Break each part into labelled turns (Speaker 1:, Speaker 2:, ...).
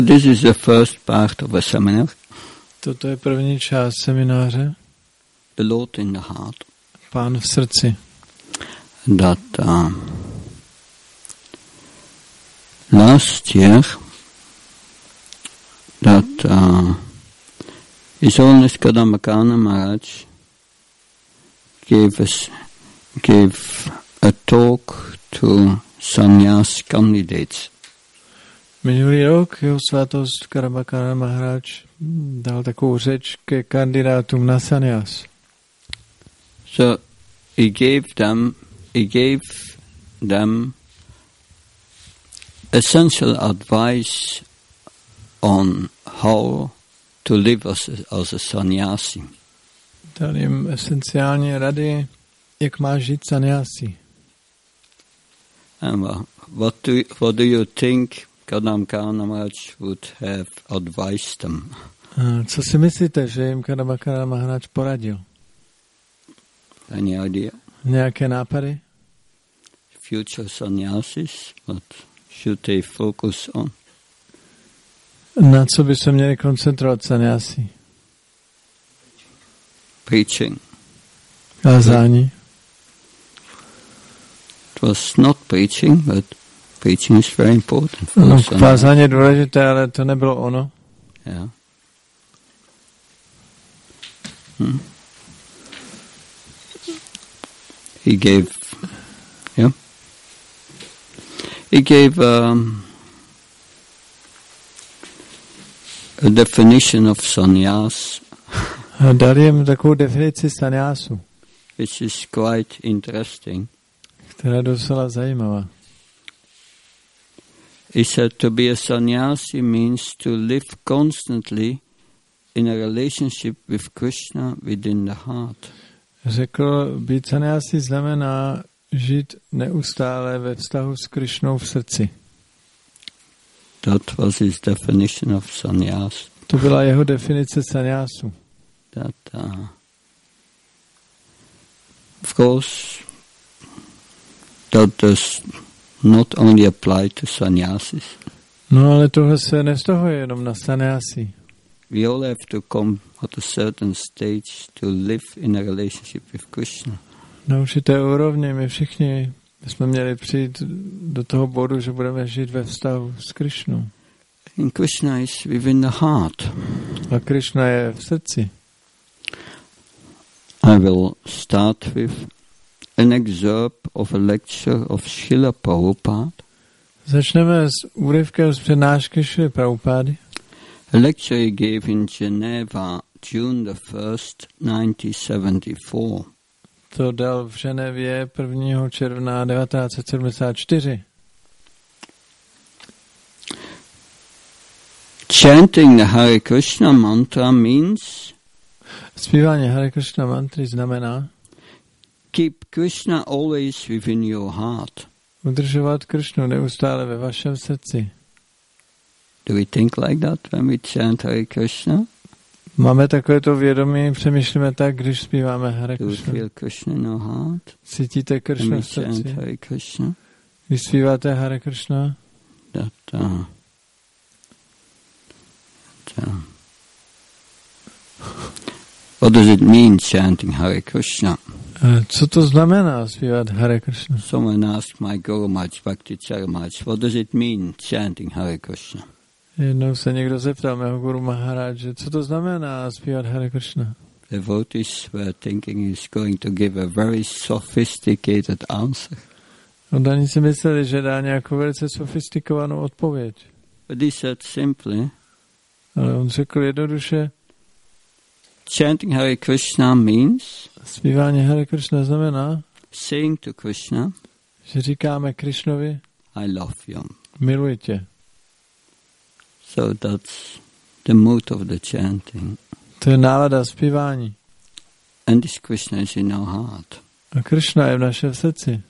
Speaker 1: This is the first part of a seminar.
Speaker 2: Toto je první část semináře.
Speaker 1: The Lord in the heart.
Speaker 2: Pán v srdci.
Speaker 1: That last year, that His Holiness Kadambakana Maharaj gave a talk to sannyas candidates.
Speaker 2: Minulý rok jeho svátost Kadambakana Maharaj dal takovou řeč ke kandidátům na sannyas.
Speaker 1: So he gave them essential advice on how to live as a sannyasi.
Speaker 2: Dal jim esenciální rady, jak má žít sannyasi.
Speaker 1: And what do you think Kadambakana Maharaj would have advised them?
Speaker 2: Co si myslíte, že jim Kadambakana Maharaj poradil?
Speaker 1: Any idea?
Speaker 2: Nějaké nápady?
Speaker 1: Future sannyasis, what should they focus on?
Speaker 2: Na co by se měli koncentrovat sannyasi?
Speaker 1: Preaching.
Speaker 2: Kázání.
Speaker 1: It was not preaching, but preaching is very important.
Speaker 2: No, kázání je důležité, ale to nebylo ono.
Speaker 1: Yeah. He gave a definition of sannyas.
Speaker 2: Dal jim takovou definici sannyásu,
Speaker 1: which is quite interesting.
Speaker 2: která je docela zajímavá.
Speaker 1: He said to be a sannyasi means to live constantly in a relationship with Krishna within the heart.
Speaker 2: Řekl, být sannyasi znamená žít neustále ve vztahu s Krišnou v srdci.
Speaker 1: That was his definition of sannyas.
Speaker 2: To byla jeho definice sannyásu.
Speaker 1: That, of course, that does not only apply to sannyasis.
Speaker 2: No ale tohle se nevztahuje jenom na sannyasi.
Speaker 1: We all have to come at a certain stage to live in a relationship with Krishna.
Speaker 2: Na určité úrovni my všichni jsme měli přijít do toho bodu, že budeme žít ve vztahu s Krišnou.
Speaker 1: And Krishna is within the heart.
Speaker 2: A Krišna je v srdci.
Speaker 1: I will start with an excerpt of a lecture of Srila Prabhupada.
Speaker 2: Začneme s úryvkem z přednášky Šrily Prabhupády.
Speaker 1: A lecture he gave in Geneva, June the 1st, 1974.
Speaker 2: To dal v Ženevě 1. června 1974.
Speaker 1: Chanting the Hare Krishna mantra means
Speaker 2: Zpívání Hare Krishna mantry znamená
Speaker 1: keep Krishna always within your heart.
Speaker 2: Udržovat Krišnu neustále ve vašem srdci.
Speaker 1: Do we think like that when we chant Hare Krishna?
Speaker 2: Máme takovéto vědomí, přemýšlíme tak, když zpíváme Hare
Speaker 1: Do we
Speaker 2: Krishna.
Speaker 1: feel Krishna in our heart?
Speaker 2: Cítíte
Speaker 1: When
Speaker 2: Krišnu
Speaker 1: we
Speaker 2: v srdci?
Speaker 1: chant Hare Krishna?
Speaker 2: Když zpíváte Hare Krishna,
Speaker 1: what does it mean chanting Hare Krishna?
Speaker 2: co to znamená zpívat Hare Krishna?
Speaker 1: Someone asked my Guru Maharaj Bhakti Charamaj, what does it mean chanting Hare Krishna?
Speaker 2: Jednou se někdo zeptal mého Guru Maharaj, co to znamená zpívat Hare Krishna?
Speaker 1: The devotees were thinking he's going to give a very sophisticated answer.
Speaker 2: Oni si mysleli, že dá nějakou velice sofistikovanou odpověď.
Speaker 1: But he said simply,
Speaker 2: Ale on řekl jednoduše,
Speaker 1: chanting Hare Krishna means
Speaker 2: zpívání Hare Krishna znamená,
Speaker 1: saying to Krishna,
Speaker 2: že říkáme Krišnovi,
Speaker 1: I love you.
Speaker 2: miluji tě.
Speaker 1: So that's the mood of the chanting.
Speaker 2: To je nálada zpívání.
Speaker 1: And this Krishna is in our heart.
Speaker 2: A Krišna je v našem srdci.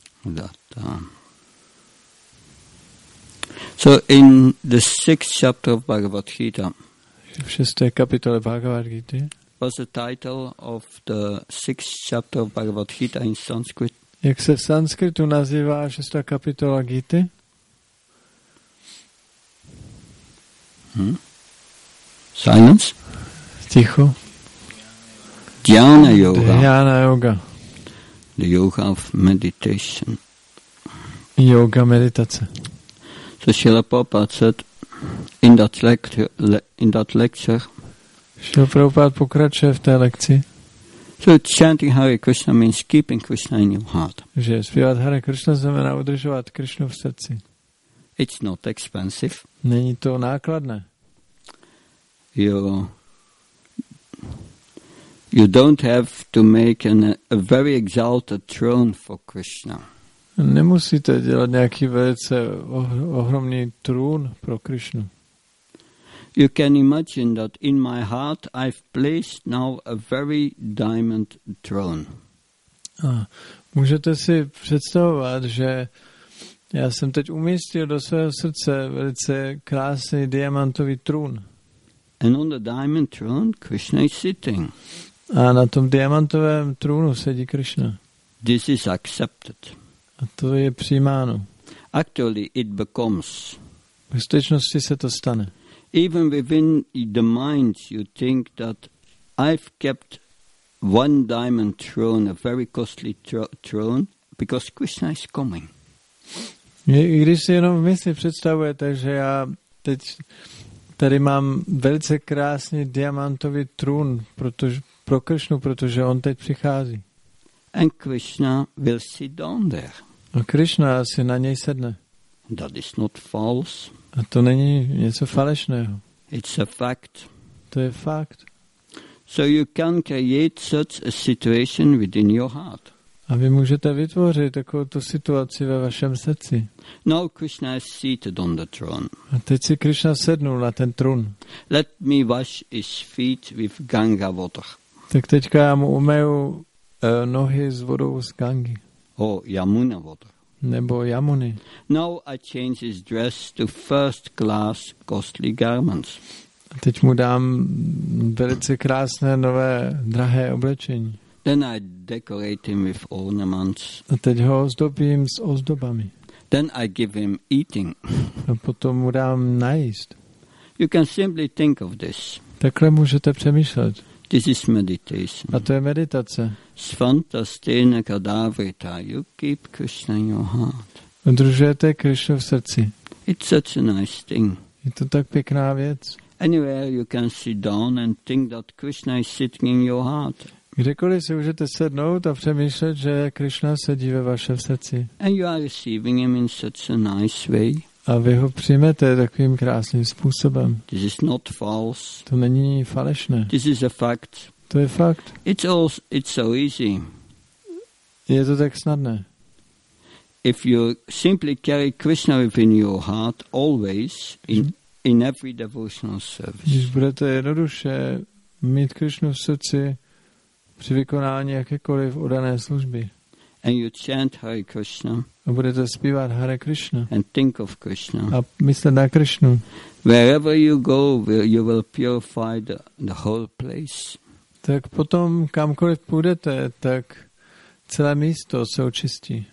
Speaker 1: So in the 6th chapter of Bhagavad Gita,
Speaker 2: V 6. kapitole Bhagavad Gita,
Speaker 1: what's the title of the 6th chapter of Bhagavad Gita in Sanskrit?
Speaker 2: jak se v sanskritu nazývá 6. kapitola Gity?
Speaker 1: Silence?
Speaker 2: Ticho.
Speaker 1: Dhyana yoga.
Speaker 2: Dhyana yoga.
Speaker 1: The yoga of meditation.
Speaker 2: Yoga meditace.
Speaker 1: So Srila Prabhupada said in that lecture,
Speaker 2: Srila Prabhupada pokračuje v té lekci,
Speaker 1: so chanting Hare Krishna means keeping Krishna in your heart.
Speaker 2: že zpívat Hare Krishna znamená udržovat Krishnu v srdci.
Speaker 1: It's not expensive.
Speaker 2: Není to nákladné.
Speaker 1: You don't have to make a very exalted throne for Krishna.
Speaker 2: Nemusíte dělat nějaký velice ohromný trůn pro Krishnu.
Speaker 1: You can imagine that in my heart I've placed now a very diamond throne.
Speaker 2: A můžete si představovat, že já jsem teď umístil do svého srdce velice krásný diamantový trůn.
Speaker 1: And on the diamond throne Krishna is sitting.
Speaker 2: A na tom diamantovém trůnu sedí Krishna.
Speaker 1: This is accepted.
Speaker 2: A to je přijímáno.
Speaker 1: Actually it becomes.
Speaker 2: V skutečnosti se to stane.
Speaker 1: Even within the mind you think that I've kept one diamond throne, a very costly throne, because Krishna is coming.
Speaker 2: I když si jenom v mysli představujete, že já teď tady mám velice krásný diamantový trůn pro Krishnu, protože on teď přichází.
Speaker 1: And Krishna will sit down there.
Speaker 2: A Krishna si na něj sedne.
Speaker 1: That is not false.
Speaker 2: A to není něco falešného.
Speaker 1: It's a fact.
Speaker 2: To je fakt.
Speaker 1: So you can create such a situation within your heart.
Speaker 2: A vy můžete vytvořit takovou situaci ve vašem srdci.
Speaker 1: Now Krishna is seated on the throne.
Speaker 2: A teď si Krishna sednul na ten trůn.
Speaker 1: Let me wash his feet with Ganga water.
Speaker 2: Tak teďka já mu umeju nohy s vodou z Gangy.
Speaker 1: Or Yamuna water.
Speaker 2: Nebo Yamuny.
Speaker 1: Now I change his dress to first class costly garments.
Speaker 2: A teď mu dám velice krásné nové drahé oblečení.
Speaker 1: Then I decorate him with ornaments.
Speaker 2: A teď ho ozdobím s ozdobami.
Speaker 1: Then I give him eating.
Speaker 2: A potom mu dám najíst.
Speaker 1: You can simply think of this.
Speaker 2: Takhle můžete přemýšlet.
Speaker 1: This is meditation.
Speaker 2: A to je meditace.
Speaker 1: Svantastena kadavrita. You keep Krishna in your heart.
Speaker 2: Udržujete Krishnu v srdci.
Speaker 1: It's such a nice thing.
Speaker 2: Je to tak pěkná věc.
Speaker 1: Anywhere you can sit down and think that Krishna is sitting in your heart.
Speaker 2: Kdekoliv si můžete sednout a přemýšlet, že Krishna sedí ve vašem srdci.
Speaker 1: And you are receiving him in such a nice way.
Speaker 2: A vy ho přijmete takovým krásným způsobem.
Speaker 1: This is not false.
Speaker 2: To není falešné.
Speaker 1: This is a fact.
Speaker 2: To je fakt.
Speaker 1: It's so easy.
Speaker 2: Je to tak snadné.
Speaker 1: If you simply carry Krishna within your heart always in every devotional service.
Speaker 2: Když budete jednoduše mít Krishnu v srdci při vykonání jakékoliv oddané služby.
Speaker 1: And you chant Hare Krishna.
Speaker 2: A budete zpívat Hare Krishna.
Speaker 1: And think of Krishna.
Speaker 2: A myslet na Krishnu.
Speaker 1: Wherever you go, you will purify the whole place.
Speaker 2: Tak potom kamkoliv půjdete, tak celé místo se očistí.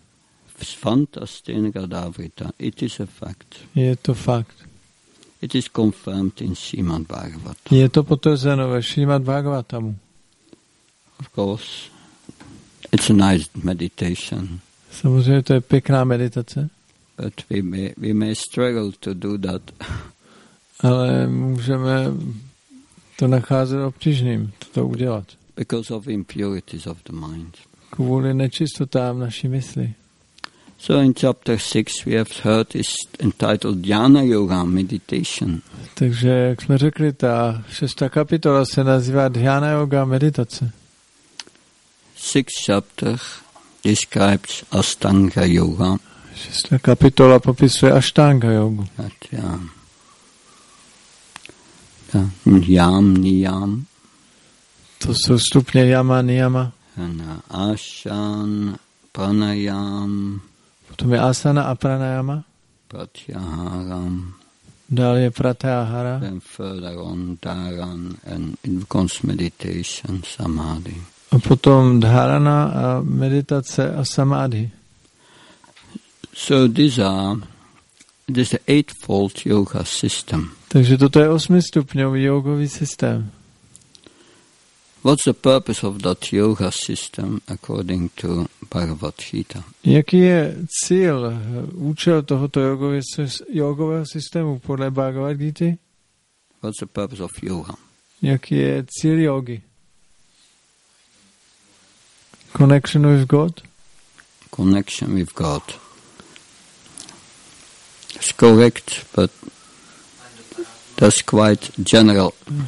Speaker 1: It is a fact.
Speaker 2: Je to fakt.
Speaker 1: It is confirmed in Srimad Bhagavatam.
Speaker 2: Je to potvrzeno ve Srimad Bhagavatamu.
Speaker 1: Of course, it's a nice meditation.
Speaker 2: Samozřejmě to je pěkná meditace.
Speaker 1: But we may struggle to do that.
Speaker 2: Ale můžeme to nacházet obtížným, to udělat.
Speaker 1: Because of impurities of the mind.
Speaker 2: Kvůli nečistotám naší mysli.
Speaker 1: So in chapter 6 we have heard is entitled Dhyana Yoga Meditation.
Speaker 2: Takže, jak jsme řekli, ta 6. kapitola se nazývá Dhyana Yoga Meditace.
Speaker 1: 6th chapter describes Ashtanga Yoga.
Speaker 2: 6. kapitola popisuje Ashtanga yogu.
Speaker 1: Yam, niyam.
Speaker 2: To jsou stupně yama, niyama.
Speaker 1: Asana, pranayam.
Speaker 2: Potom je asana a pranayama.
Speaker 1: Pratyaharam.
Speaker 2: Dále je pratyahara.
Speaker 1: Then further on dharan and it becomes meditation, samadhi.
Speaker 2: A potom dharana a meditace a samadhi.
Speaker 1: So this is the eightfold yoga system.
Speaker 2: Takže toto je 8stupňový jogový systém.
Speaker 1: What's the purpose of that yoga system according to Bhagavad Gita?
Speaker 2: Jaký je cíl, účel tohoto jogového systému podle Bhagavad Gita?
Speaker 1: What's the purpose of yoga?
Speaker 2: Jaký je cíl jogy? Connection with God?
Speaker 1: Connection with God. It's correct, but that's quite general.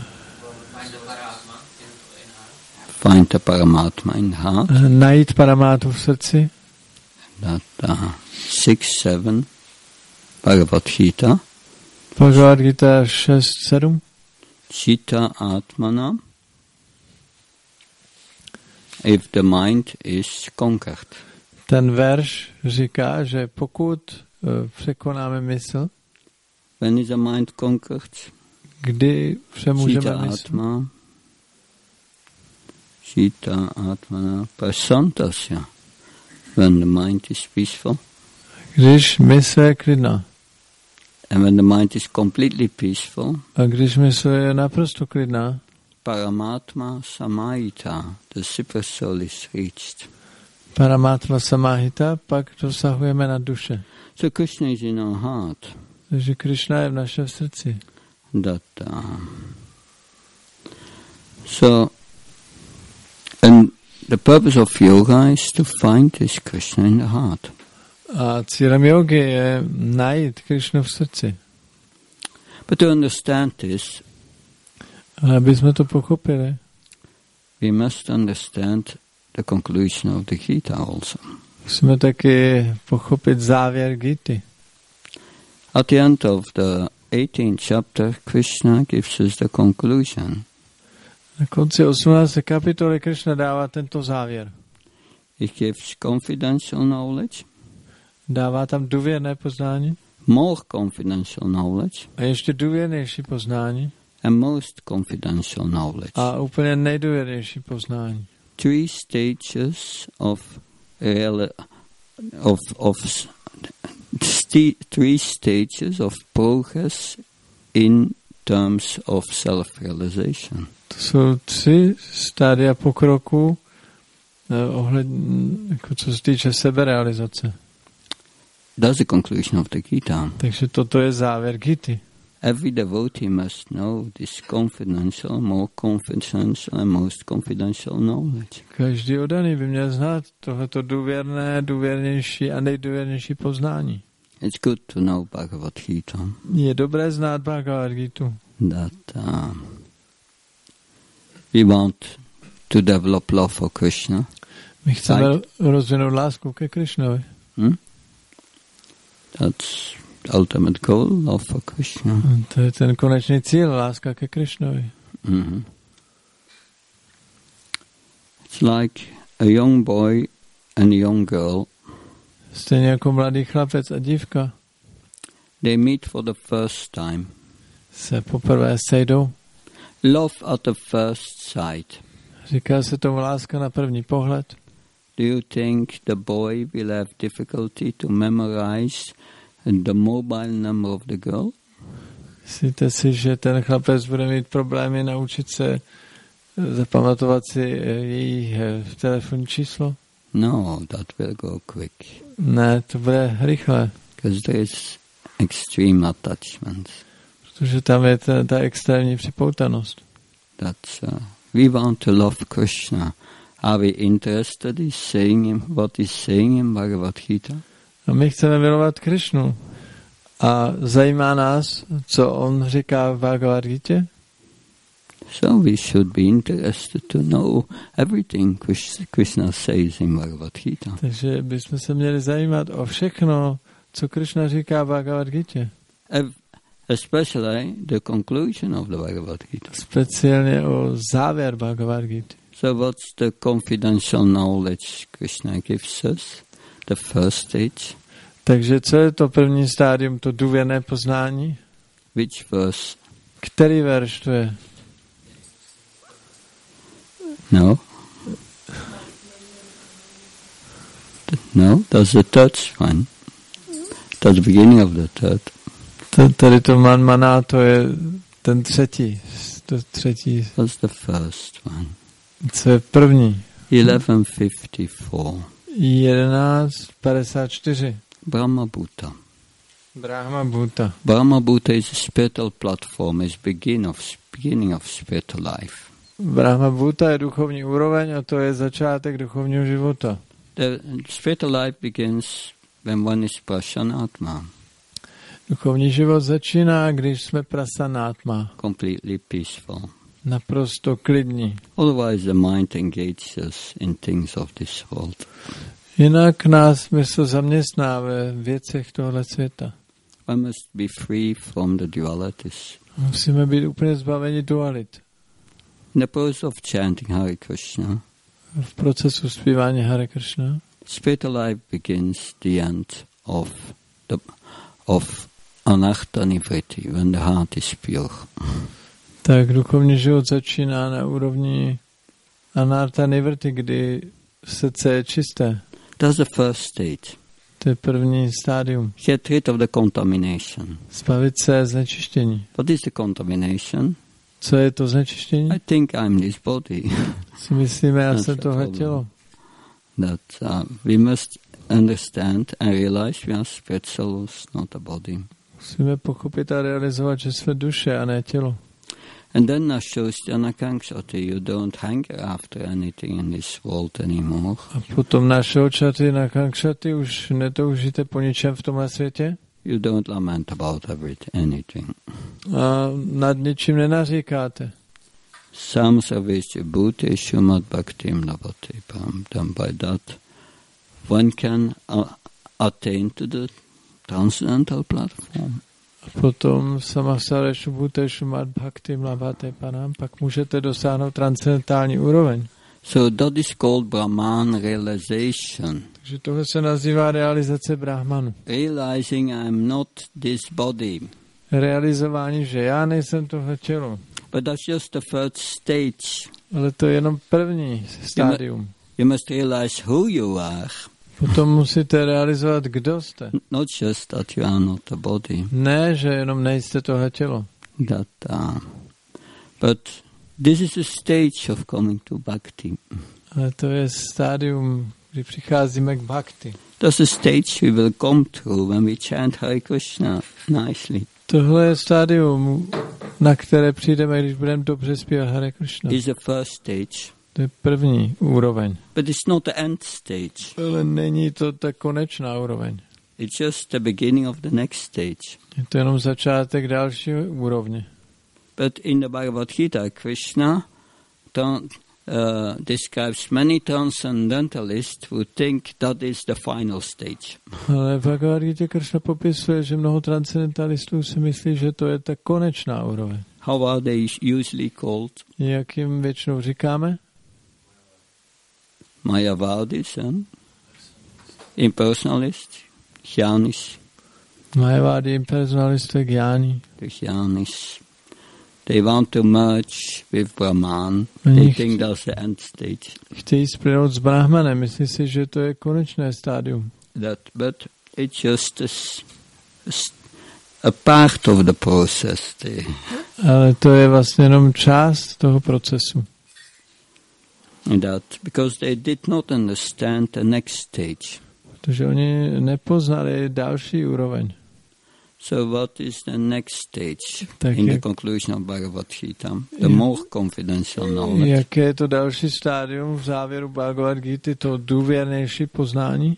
Speaker 1: Find the Paramatma in heart.
Speaker 2: Najít Paramátmu v srdci.
Speaker 1: That 6-7 Bhagavad Gita.
Speaker 2: Bhagavad Gita 6-7.
Speaker 1: Chitta Atmana. If the mind is conquered.
Speaker 2: Ten verš říká, že pokud překonáme mysl,
Speaker 1: when is the mind conquered?
Speaker 2: Kdy přemůžeme
Speaker 1: Chitta
Speaker 2: mysl?
Speaker 1: Atma. Chitta Atmana Prasantasya. When the mind is peaceful.
Speaker 2: Když mysl je klidná.
Speaker 1: And when the mind is completely peaceful.
Speaker 2: A když mysl je naprosto klidná.
Speaker 1: Paramatma Samahita, the super soul is reached.
Speaker 2: Paramatma Samahita, pak dosahujeme na duše.
Speaker 1: So Krishna is in our heart.
Speaker 2: Takže Krishna je v našem srdci.
Speaker 1: And the purpose of yoga is to find this Krishna in the heart.
Speaker 2: A cílem jogy je najít Krishnu v srdci.
Speaker 1: But to understand this,
Speaker 2: ale aby jsme to pochopili,
Speaker 1: we must understand the conclusion of the Gita also.
Speaker 2: Musíme taky pochopit závěr Gity.
Speaker 1: At the end of the 18th chapter, Krishna gives us the conclusion.
Speaker 2: Na konci 18. kapitoly Krishna dává tento závěr.
Speaker 1: He gives confidential knowledge.
Speaker 2: Dává tam důvěrné poznání.
Speaker 1: More confidential knowledge.
Speaker 2: A ještě důvěrnější poznání.
Speaker 1: And most confidential knowledge.
Speaker 2: A úplně nejdůvěrnější poznání.
Speaker 1: Three stages three stages of progress in terms of self-realization.
Speaker 2: To jsou 3 stádia pokroku jako co se týče seberealizace.
Speaker 1: That's the conclusion of the Gita.
Speaker 2: Takže toto je závěr Gity.
Speaker 1: Every devotee must know this confidential, more confidential and most confidential knowledge.
Speaker 2: Každý oddaný by měl znát tohleto důvěrnější a nejdůvěrnější poznání.
Speaker 1: It's good to know Bhagavad Gita.
Speaker 2: Je dobré znát Bhagavad Gitu.
Speaker 1: That we want to develop love for Krishna.
Speaker 2: My chceme rozvinout lásku ke Krishnovi.
Speaker 1: That's the ultimate goal, love for Krishna.
Speaker 2: To je ten konečný cíl, láska ke Krishnovi.
Speaker 1: Mm-hmm. It's like a young boy and a young girl.
Speaker 2: Stejně jako mladý chlapec a dívka.
Speaker 1: They meet for the first time.
Speaker 2: Se poprvé sejdou.
Speaker 1: Love at the first sight.
Speaker 2: Říká se tomu láska na první pohled.
Speaker 1: Do you think the boy will have difficulty to memorize the mobile number of the girl?
Speaker 2: Myslíte si, že ten chlapec bude mít problémy naučit se zapamatovat si její telefonní číslo?
Speaker 1: No, that will go quick.
Speaker 2: Ne, to bude rychle.
Speaker 1: Because there is extreme attachment.
Speaker 2: Protože tam je ta extrémní připoutanost.
Speaker 1: That's we want to love Krishna. Are we interested in saying what he's saying in Bhagavad Gita?
Speaker 2: A my chceme milovat Krishnu. A zajímá nás, co on říká v Bhagavad Gita?
Speaker 1: So we should be interested to know everything Krishna says in Bhagavad Gita.
Speaker 2: Takže bychom se měli zajímat o všechno, co Krishna říká v Bhagavad Gita.
Speaker 1: Especially the conclusion of the Bhagavad Gita.
Speaker 2: Speciálně o závěr Bhagavad Gita.
Speaker 1: So what's the confidential knowledge Krishna gives us? The first stage.
Speaker 2: Takže co je to první stádium, to důvěrné poznání?
Speaker 1: Which verse?
Speaker 2: Který verš to je?
Speaker 1: No. No, that's the third one. That's the beginning of the third.
Speaker 2: Tady to maná, to je ten třetí. To třetí.
Speaker 1: That's the first one.
Speaker 2: Co je první?
Speaker 1: 1154.
Speaker 2: 1154.
Speaker 1: Brahma Bhuta.
Speaker 2: Brahma Bhuta.
Speaker 1: Brahma Bhuta is a spiritual platform, is beginning of spiritual life.
Speaker 2: Brahma Bhuta je duchovní úroveň a to je začátek duchovního života.
Speaker 1: The spiritual life begins when one is Prasanatma.
Speaker 2: Duchovní život začíná, když jsme Prasanatma.
Speaker 1: Completely peaceful.
Speaker 2: Naprosto klidní.
Speaker 1: Otherwise the mind engages in things of this world.
Speaker 2: Jinak nás mysl zaměstná ve věcech tohle světa.
Speaker 1: One must be free from the dualities.
Speaker 2: Musíme být úplně zbaveni dualit.
Speaker 1: In the process of chanting Hare Krishna,
Speaker 2: v procesu zpívání Hare Krishna,
Speaker 1: spiritual life begins the end of anartha nivriti, when the heart is pure.
Speaker 2: Tak duchovní život začíná na úrovni anartha nivrti, kdy srdce je čisté.
Speaker 1: That's the first stage.
Speaker 2: To je první stádium.
Speaker 1: Get rid of the contamination.
Speaker 2: Zbavit se znečištění.
Speaker 1: What is the contamination?
Speaker 2: Co je to znečištění?
Speaker 1: I think I'm this body.
Speaker 2: Si myslíme, já jsem tohle tělo.
Speaker 1: That we must understand and realize we are spirit souls, not a body.
Speaker 2: Musíme pochopit a realizovat, že jsme duše a ne tělo.
Speaker 1: And then Nashostya Kankshati, you don't hunger after anything in this world anymore.
Speaker 2: A potom Nashostya Kankshati, už netoužíte po ničem v tomhle světě?
Speaker 1: You don't lament about anything.
Speaker 2: A nad ničím nenaříkáte.
Speaker 1: Sam Sarvesya Bhute Shumat Bhaktim Lavati Pam. By that one can attain to the transcendental platform.
Speaker 2: A potom Samasarvesya Bhute Shumat Bhaktim Lavati Panam, pak můžete dosáhnout transcendentální úroveň.
Speaker 1: So that is called Brahman realization.
Speaker 2: Takže tohle se nazývá realizace Brahmanu.
Speaker 1: Realizing I am not this body.
Speaker 2: Realizování, že já nejsem tohle tělo.
Speaker 1: But that's just the first stage.
Speaker 2: Ale to je jenom první stádium.
Speaker 1: You must realize who you are.
Speaker 2: Potom musíte realizovat, kdo jste.
Speaker 1: Not just that you are not a body.
Speaker 2: Ne, že jenom nejste tohle tělo.
Speaker 1: But this is a stage of coming to bhakti.
Speaker 2: Ale to je stádium, kdy přicházíme k bhakti.
Speaker 1: That's a stage we will come through when we chant Hare Krishna nicely.
Speaker 2: Tohle je stádium, na které přijdeme, když budeme dobře zpívat Hare Krishna.
Speaker 1: It's the first stage.
Speaker 2: To je první úroveň.
Speaker 1: But it's not the end stage.
Speaker 2: Ale není to ta konečná úroveň.
Speaker 1: It's just the beginning of the next stage.
Speaker 2: Je to jenom začátek další úrovně.
Speaker 1: But in the Bhagavad Gita, Krishna describes many transcendentalists who think that is the final stage.
Speaker 2: Ale v Bhagavad Gita Krishna popisuje, že mnoho transcendentalistů si myslí, že to je ta konečná úroveň.
Speaker 1: How are they usually called?
Speaker 2: Jak jim většinou říkáme?
Speaker 1: Mayavadis and impersonalists, Jnanis.
Speaker 2: Mayavadi, impersonalist, Jnani.
Speaker 1: The Jnanis. They want to merge with Brahman. They think that's the end stage.
Speaker 2: Chtějí splynout s Brahmanem, myslí si, že to je konečné stádium.
Speaker 1: But it's just a part of the process.
Speaker 2: Ale to je vlastně jenom část toho procesu.
Speaker 1: Because they did not understand the next stage.
Speaker 2: Protože oni nepoznali další úroveň.
Speaker 1: So what is the next stage in the conclusion of Bhagavad Gita? The more confidential knowledge.
Speaker 2: Jaké je to další stádium v závěru Bhagavad Gita, to důvěrnější poznání?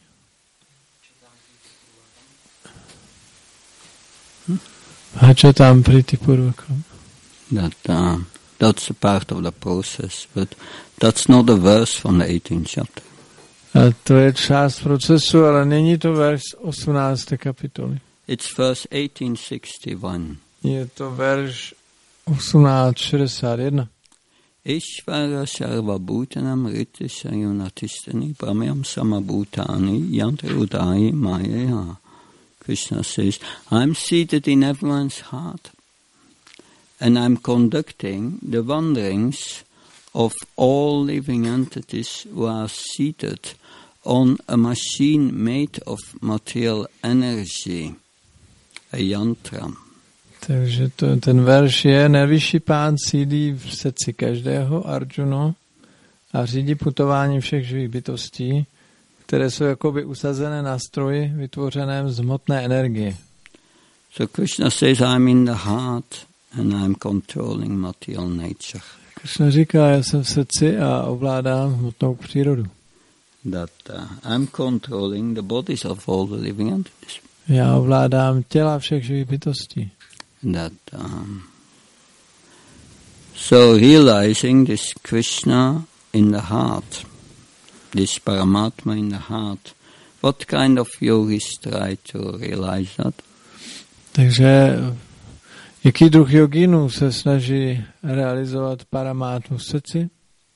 Speaker 2: Hačatam pritipurvakam.
Speaker 1: That's a part of the process, but that's not a verse from the 18th chapter.
Speaker 2: A to je část procesu, ale není to verš 18. kapitoly.
Speaker 1: It's verse 1861.
Speaker 2: Je to verš 1861.
Speaker 1: Ishvara sarva bhutanam riti sayunatistani pramyam samabhutani yantarudai mayaya. Krishna says, I'm seated in everyone's heart and I'm conducting the wanderings of all living entities who are seated on a machine made of material energy, a yantra.
Speaker 2: Takže ten verš je: nejvyšší pán sídlí v srdci každého Arjuna a řídí putování všech živých bytostí, které jsou jakoby usazené na stroji vytvořeném z hmotné energie.
Speaker 1: So Krishna says, I'm in the heart and I'm controlling material nature.
Speaker 2: Krishna říká, já jsem v srdci a ovládám hmotnou přírodu.
Speaker 1: That I'm controlling the bodies of all the living entities.
Speaker 2: Já ovládám těla všech živých bytostí.
Speaker 1: That so realizing this Krishna in the heart, this Paramatma in the heart, what kind of yogis try to realize that?
Speaker 2: Takže jaký druh jogínů se snaží realizovat Paramátmu v srdci?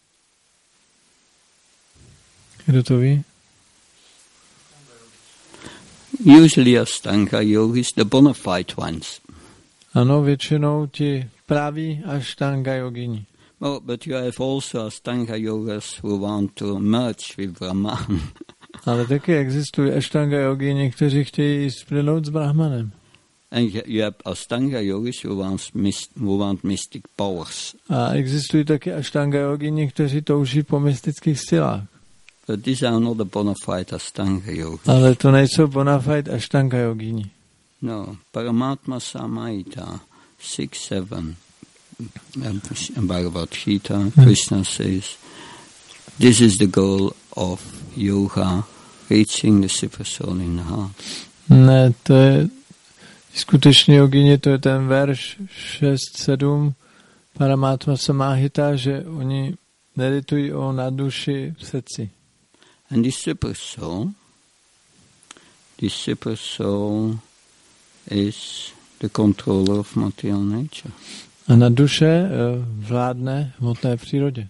Speaker 2: Kdo to ví?
Speaker 1: Usually Ashtanga yogis, the bona fide ones.
Speaker 2: Ano, většinou ti praví Ashtanga jogini.
Speaker 1: Well, but you have also Ashtanga yogas who want to merge with Brahman.
Speaker 2: Ale taky existují Ashtanga jogini, kteří chtějí splynout s Brahmanem.
Speaker 1: And you have Ashtanga yogis who want mystic powers.
Speaker 2: A existují taky Ashtanga jogini, kteří touží po mystických silách.
Speaker 1: But these are not the bona fide Ashtanga yogis.
Speaker 2: Ale to nejsou bona fide Ashtanga jogini.
Speaker 1: No, Paramatma Samahita 6-7. Bhagavad Gita, Krishna says, this is the goal of yoga, reaching the super soul in the heart.
Speaker 2: Ne, to je skutečně jogini, to je ten verš 6-7 Paramatma Samahita, že oni meditují o naduši v srdci.
Speaker 1: And this super soul is the controller of material nature.
Speaker 2: A na duše vládne hmotné přírodě.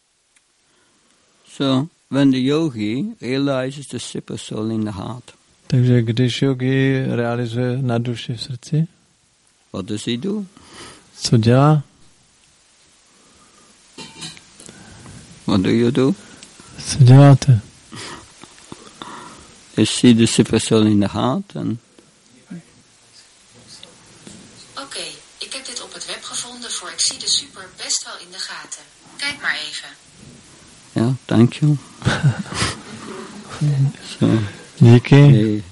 Speaker 1: So, when the yogi realizes the super soul in the heart,
Speaker 2: takže když yogi realizuje na duši v srdci,
Speaker 1: what does he do?
Speaker 2: Co dělá?
Speaker 1: What do you do?
Speaker 2: Co děláte?
Speaker 1: You see the super soul in the heart and...
Speaker 3: Oké, ik heb dit op het web gevonden voor Ik zie de super best wel in de gaten. Kijk maar even.
Speaker 1: Ja, thank you. So,
Speaker 2: díky.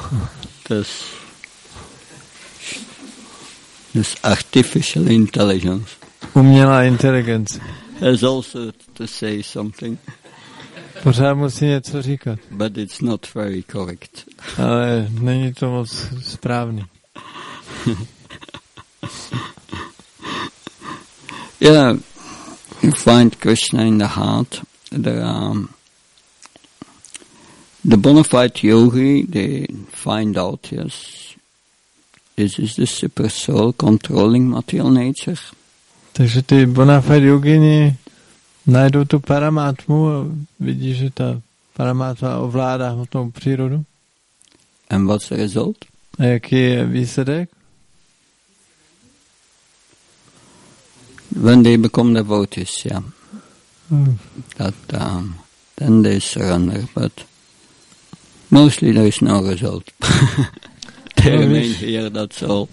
Speaker 1: This artificial intelligence.
Speaker 2: Umělá inteligence.
Speaker 1: Has also to say something.
Speaker 2: Pořád musí něco říkat.
Speaker 1: But it's not very correct.
Speaker 2: Ale není to moc správný.
Speaker 1: Yeah, you find Krishna in the heart. There are the bona fide yogi, they find out, yes, this is the super soul controlling material nature.
Speaker 2: Takže ty bona fide yogini najdou tu paramátmu a vidí, že ta paramátma ovládá hmotnou přírodu.
Speaker 1: And what's the result?
Speaker 2: A jaký je výsledek?
Speaker 1: When they become devotees, yeah. That then they surrender, but mostly there is no result. They remain here, that's all.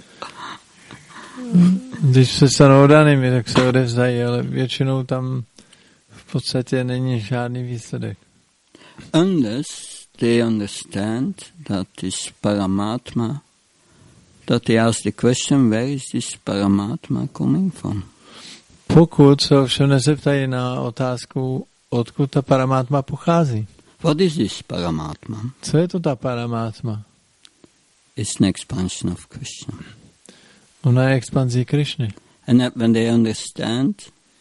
Speaker 2: Když se stanou oddanými, tak se odevzdají, ale většinou tam v podstatě není žádný výsledek.
Speaker 1: Unless they understand that this Paramatma, that they ask the question, where is this Paramatma coming from?
Speaker 2: Pokud se ovšem nezeptají na otázku, odkud ta Paramátma pochází.
Speaker 1: What is this Paramatma?
Speaker 2: Co je to ta Paramátma?
Speaker 1: It's an expansion of Krishna.
Speaker 2: Ona je expanzí Krishny.
Speaker 1: And that when they understand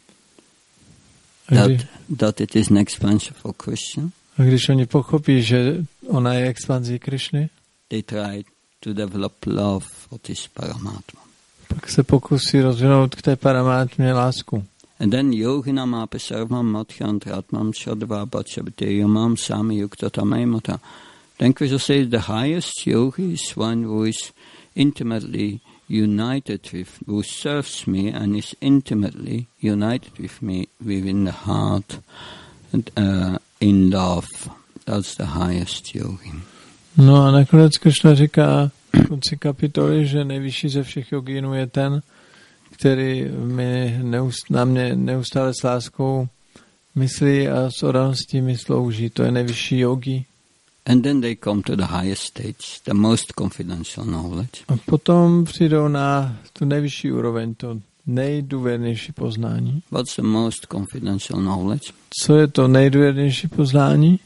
Speaker 1: that it is an expansion for Krishna,
Speaker 2: a když oni pochopí, že ona je expanzí Krishny,
Speaker 1: they try to develop love for this Paramatma.
Speaker 2: Pak se pokusí rozvinout k té Paramátmě lásku.
Speaker 1: And then yoginam api sarvam madhyantratmam shadva bachabiteyamam sami yuktatamemata. Then Krishna says the highest yogi is one who is intimately united with, who serves me and is intimately united with me within the heart and in love. That's the highest yogi.
Speaker 2: No a nakonec Krishna říká, v konci kapitoly, že nejvyšší ze všech jogínů je ten, který na mě neustále s láskou myslí a s oddaností mi slouží. To je nejvyšší yogi.
Speaker 1: And then they come to the highest stage, the most confidential knowledge.
Speaker 2: A potom přijdou na tu nejvyšší úroveň, to nejdůvěrnější poznání.
Speaker 1: What's the most confidential knowledge?
Speaker 2: Co je to nejdůvěrnější poznání?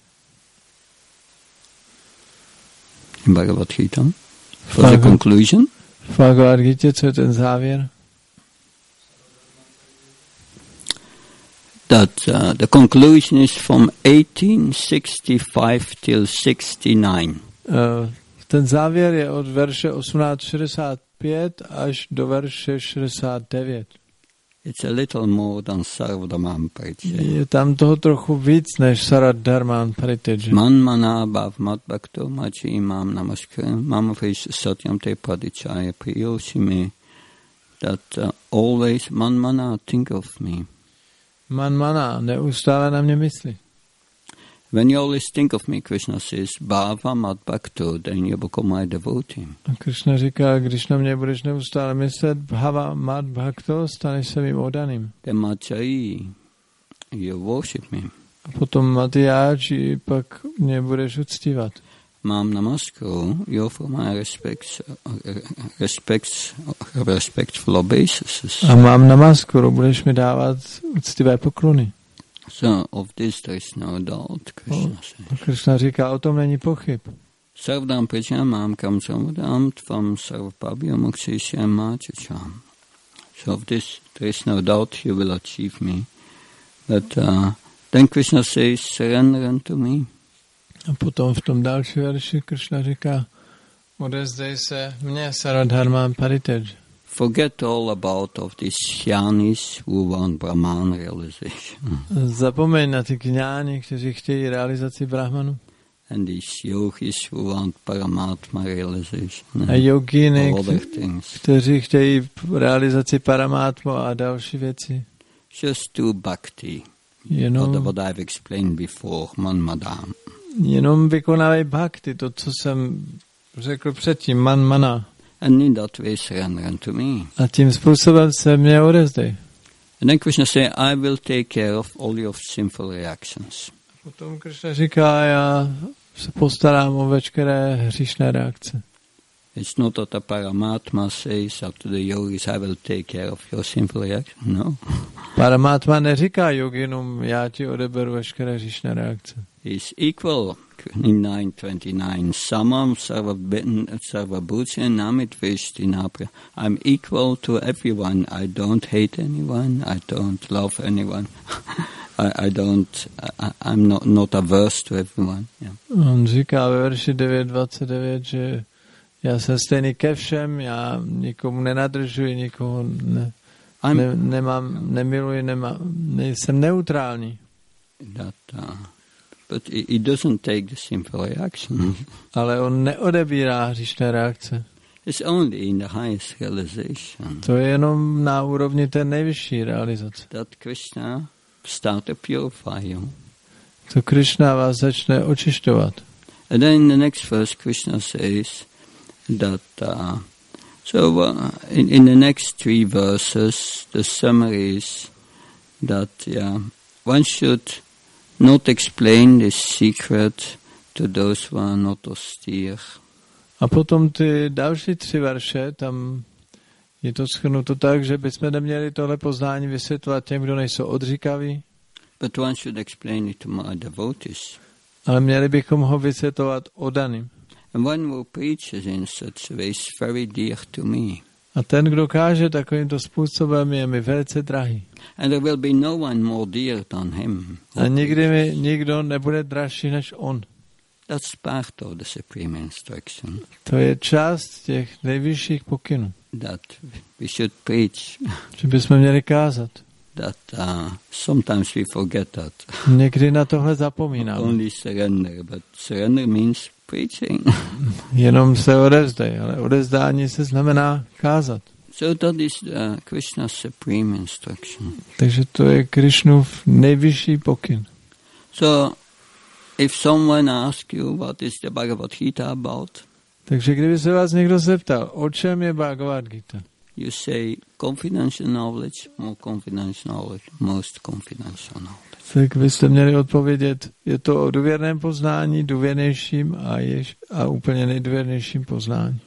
Speaker 1: In Bhagavad Gita. For the conclusion?
Speaker 2: V Bhagavad Gita, co je ten závěr?
Speaker 1: That the conclusion is from 1865 till 69.
Speaker 2: Ten závěr je od verše 1865 až do verše 69.
Speaker 1: It's a little more than Sarvadharman Parityaja.
Speaker 2: Je tam toho trochu víc než Sarvadharman Parityaja.
Speaker 1: Man mana bhav mat bhakto machi imam namaskar mama fish satyam te padichaya priyoshime. That always man mana think of me.
Speaker 2: Man mana, neustále na mě myslí.
Speaker 1: When you always think of me, Krishna says, bhava mat bhakto, then you become my devotee.
Speaker 2: A Krishna říká, když na mě budeš neustále myslet, bhava mat bhakto, staneš se mým oddaným.
Speaker 1: Then machayi, you worship me.
Speaker 2: A potom matiyaji, pak mě budeš uctívat.
Speaker 1: Mám namaskaru, you offer my respectful obeisances.
Speaker 2: A mám namaskaru, budeš mi dávat uctivé poklony.
Speaker 1: So of this there is no doubt, Krishna says.
Speaker 2: Krishna říká, o tom není pochyb.
Speaker 1: Sarvadam prajamam kam samudam tvam sarvapabhyam mukshisham machicham. So of this there is no doubt you will achieve me. But then Krishna says, surrender unto me.
Speaker 2: A potom v tom další verši Krishna říká, odezdej se mně, Sarvadharman Parityaja.
Speaker 1: Forget all about of these jnanis who want Brahman realization.
Speaker 2: Zapomeň na ty kňáni, kteří chtějí realizaci Brahmanu.
Speaker 1: And these yogis who want Paramatma realization.
Speaker 2: A yoginy, kteří chtějí realizaci Paramatma a další věci.
Speaker 1: Just do bhakti. What I've explained before, man madam.
Speaker 2: Jenom vykonávej bhakti, to, co jsem řekl předtím, man mana.
Speaker 1: And in that way surrender unto me.
Speaker 2: A tím způsobem se mě odezdej.
Speaker 1: And then Krishna says, I will take care of all your sinful reactions.
Speaker 2: A potom Krishna říká, já se postarám o veškeré hříšné reakce.
Speaker 1: It's not that the Paramatma says up to the yogis, I will take care of your sinful reactions. No.
Speaker 2: Paramatma neříká yoginům, já ti odeberu veškeré hříšné reakce.
Speaker 1: Is equal in 929. Samam sarvabhuta namit vishtinapra. I'm equal to everyone. I don't hate anyone. I don't love anyone. I'm not averse to everyone. Yeah.
Speaker 2: On říká ve verši 9.29, že já jsem stejný ke všem, já nikomu nenadržuji, nikoho nemiluji, nejsem neutrální.
Speaker 1: But it doesn't take the simple reaction.
Speaker 2: Ale on neodebírá hříšné reakce.
Speaker 1: It's only in the highest realization.
Speaker 2: To je jenom na úrovni té nejvyšší realizace.
Speaker 1: That Krishna start to purify you.
Speaker 2: To Krishna vás začne očišťovat.
Speaker 1: And then in the next verse Krishna says that in the next 3 verses the summary is that one should not explain this secret to those who are not austere.
Speaker 2: A potom ty další 3 verše, tam je to shrnuto tak, že bychom neměli tohle poznání vysvětlovat těm, kdo nejsou odříkaví.
Speaker 1: But one should explain it to my devotees.
Speaker 2: Ale měli bychom ho vysvětlovat oddaným.
Speaker 1: And one who preaches in such a way is very dear to me.
Speaker 2: A ten, kdo káže takovýmto způsobem, je mi velice drahý.
Speaker 1: And there will be no one more dear than him.
Speaker 2: A nikdy mi nikdo nebude dražší než on.
Speaker 1: That's part of the supreme instruction.
Speaker 2: To je část těch nejvyšších pokynů.
Speaker 1: That we should preach.
Speaker 2: Že bychom měli kázat.
Speaker 1: That sometimes we forget that.
Speaker 2: Někdy na tohle zapomínáme.
Speaker 1: Only surrender, but surrender means preaching.
Speaker 2: Jenom se odevzdej, ale odezdání se znamená kázat.
Speaker 1: So that is Krishna's supreme instruction.
Speaker 2: Takže to je Krishnův nejvyšší pokyn.
Speaker 1: So if someone asks you what is the Bhagavad Gita about,
Speaker 2: Takže kdyby se vás někdo zeptal, o čem je Bhagavad Gita?
Speaker 1: You say confidential knowledge, more confidential knowledge, most confidential knowledge.
Speaker 2: Tak byste měli odpovědět, je to o důvěrném poznání, důvěrnějším a úplně nejdůvěrnějším poznání.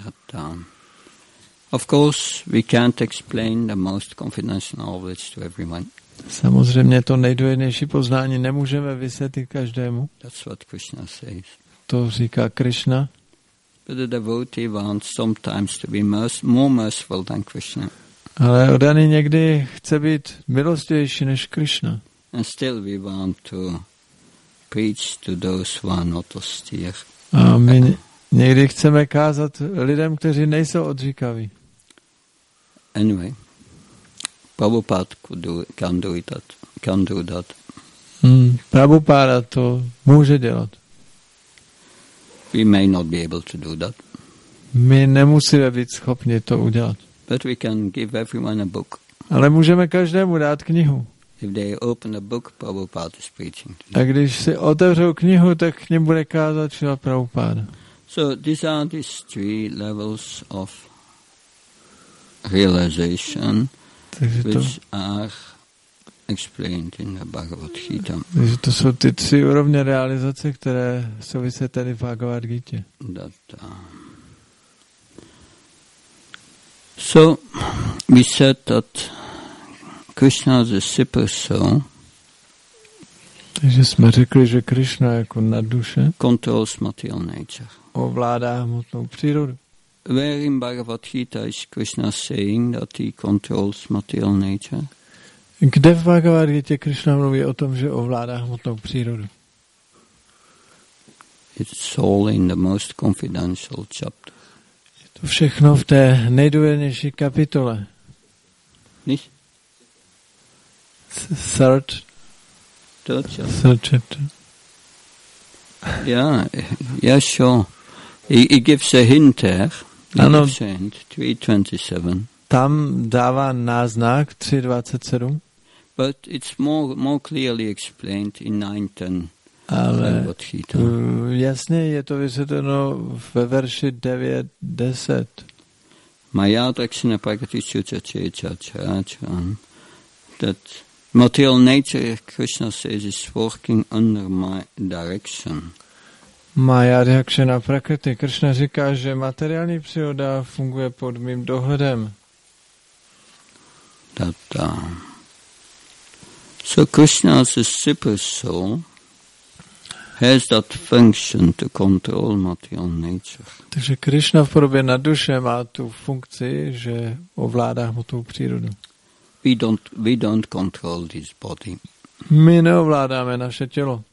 Speaker 1: Of course, we can't explain the most confidential knowledge to everyone.
Speaker 2: Samozřejmě to nejdůvěrnější poznání nemůžeme vysvětlit každému.
Speaker 1: That's what Krishna says.
Speaker 2: To říká Krishna.
Speaker 1: But the devotee wants sometimes to be more merciful than Krishna.
Speaker 2: Ale oddaný někdy chce být milostivější než Krishna.
Speaker 1: And still we want to preach to those who are not austere.
Speaker 2: A my někdy chceme kázat lidem, kteří nejsou odříkaví.
Speaker 1: Anyway, Prabhupada can do that.
Speaker 2: Prabhupada to může dělat.
Speaker 1: We may not be able to do that.
Speaker 2: My nemusíme být schopni to udělat.
Speaker 1: But we can give everyone a book.
Speaker 2: Ale můžeme každému dát knihu.
Speaker 1: If they open a book, Prabhupada is preaching to them.
Speaker 2: A když si otevřou knihu, tak k nim bude kázat Šrila Prabhupada.
Speaker 1: So these are these three levels of realization which are explained in the Bhagavad Gita.
Speaker 2: Takže to jsou ty tři úrovně realizace, které jsou vysvětleny v Bhagavad Gita.
Speaker 1: So we said that Krishna is a super soul.
Speaker 2: Takže jsme řekli, že Krishna jako nadduše
Speaker 1: controls material nature.
Speaker 2: Ovládá hmotnou přírodu.
Speaker 1: Where in Bhagavad Gita is Krishna saying that he controls material nature?
Speaker 2: Kde v Bhagavad Gita Krishna mluví o tom, že ovládá hmotnou přírodu?
Speaker 1: It's all in the most confidential chapter.
Speaker 2: Je to všechno v té nejdůvěrnější kapitole.
Speaker 1: Nicht?
Speaker 2: Third chapter.
Speaker 1: Yeah, sure. He gives a hint there.
Speaker 2: Ano.
Speaker 1: 3:27.
Speaker 2: Tam dává náznak 3:27.
Speaker 1: But it's more clearly explained in 9:10.
Speaker 2: Ale jasně je to vysvětleno ve verši 9:10.
Speaker 1: Maya dakshina prakatichucha chechachacham. That material nature, Krishna says, is working under my direction.
Speaker 2: Maya dakshina prakriti. Krishna říká, že materiální příroda funguje pod mým dohledem.
Speaker 1: So Krishna as a super soul has that function to control material nature.
Speaker 2: Takže Krishna v podobě nadduše má tu funkci, že ovládá hmotnou přírodu.
Speaker 1: We don't control this body.
Speaker 2: My neovládáme naše tělo.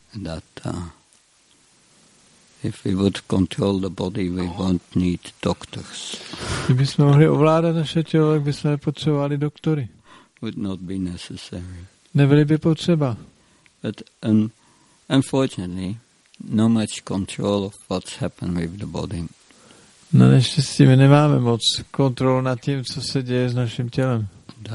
Speaker 1: If we would control the body, we won't need doctors.
Speaker 2: Kdybychom mohli ovládat naše tělo, tak bychom nepotřebovali doktory.
Speaker 1: Would not be necessary.
Speaker 2: Nebyly by potřeba.
Speaker 1: But unfortunately, no much control of what's happened with the body.
Speaker 2: Na neštěstí my nemáme moc kontrolu nad tím, co se děje s naším tělem.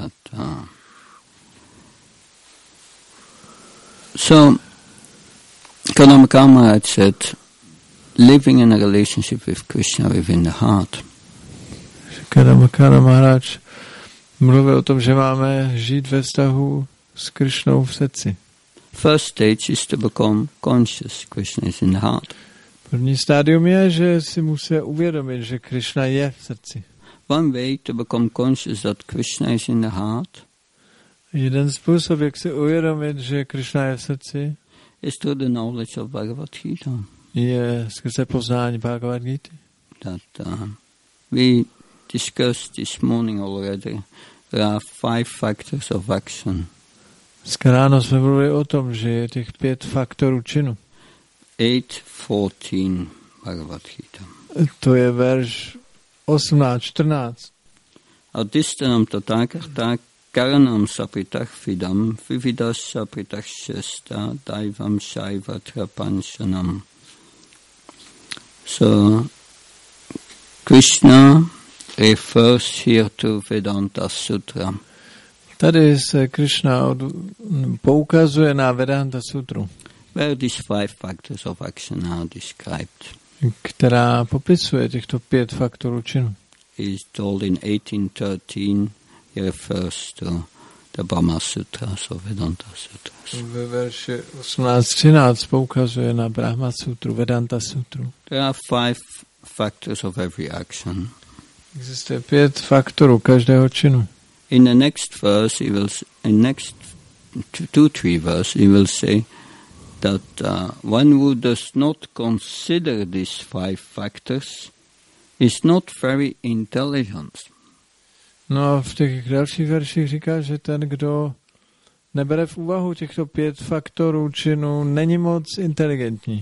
Speaker 1: So, Kadamaka Maharaj said, living in a relationship with Krishna within the heart.
Speaker 2: Kadamaka Maharaj mluvil o tom, že máme žít ve vztahu s Krishnou v srdci.
Speaker 1: First stage is to become conscious Krishna is in the heart.
Speaker 2: První stádium je, že si musí uvědomit, že Krishna je v srdci.
Speaker 1: One way to become conscious that Krishna is in the heart.
Speaker 2: Jeden způsob, jak si uvědomit, že Krishna je v srdci,
Speaker 1: is through the knowledge of Bhagavad Gita.
Speaker 2: Je skrze poznání Bhagavad Gita.
Speaker 1: We discussed this morning already. There are 5 factors of action.
Speaker 2: Dneska ráno jsme mluvili o tom, že je těch 5 faktorů činu.
Speaker 1: 8:14 Bhagavad Gita.
Speaker 2: To je verš 18:14.
Speaker 1: Adistanam tatakarta karanam sapritach vidam vividas sapritach shesta daivam shaiva trapanshanam. So Krishna refers here to Vedanta Sutra.
Speaker 2: Tady se Krishna poukazuje na Vedanta Sutru.
Speaker 1: Where these 5 factors of action are described.
Speaker 2: která popisuje těchto 5 faktorů činu.
Speaker 1: Is told in 1813, he refers to the Brahma Sutras or Vedanta Sutras.
Speaker 2: Ve verši 18.13 poukazuje na Brahma Sutru, Vedanta Sutru.
Speaker 1: There are 5 factors of every action.
Speaker 2: Existuje 5 faktorů každého činu.
Speaker 1: In the next verse, in next 2-3 verses, he will say that one who does not consider these 5 factors is not very intelligent.
Speaker 2: No a v těch dalších verších říká, že ten, kdo nebere v úvahu těchto 5 faktorů činu, není moc inteligentní.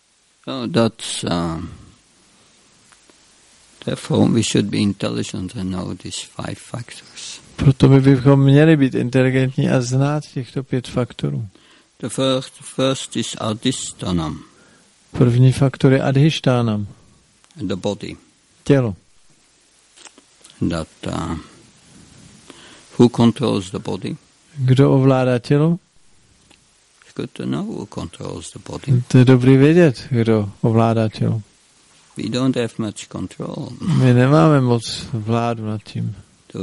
Speaker 1: Therefore we should be intelligent and know these 5 factors.
Speaker 2: Proto bychom měli být inteligentní a znát těchto 5 faktorů.
Speaker 1: The first is adhisthanam.
Speaker 2: První faktor je adhisthanam.
Speaker 1: The body.
Speaker 2: Tělo.
Speaker 1: That who controls the body?
Speaker 2: Kdo ovládá tělo?
Speaker 1: It's good to know who controls the body.
Speaker 2: To je dobrý vědět, kdo ovládá tělo.
Speaker 1: We don't have much control.
Speaker 2: My nemáme moc vládu nad tím.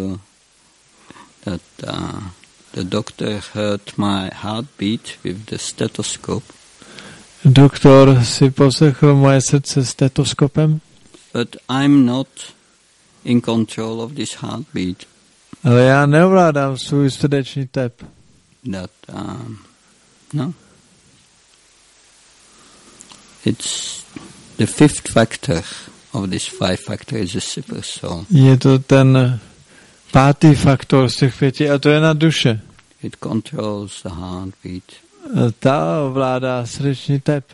Speaker 1: The doctor heard my heartbeat with the stethoscope.
Speaker 2: Doktor si poslechl moje srdce stetoskopem.
Speaker 1: But I'm not in control of this heartbeat.
Speaker 2: Ale já neovládám svůj srdeční tep.
Speaker 1: No. It's the 5th factor of this 5 factor is the super soul.
Speaker 2: Je to ten 5. faktor z těch 5 a to je na duše.
Speaker 1: It controls the heartbeat.
Speaker 2: Ta ovládá srdeční tep.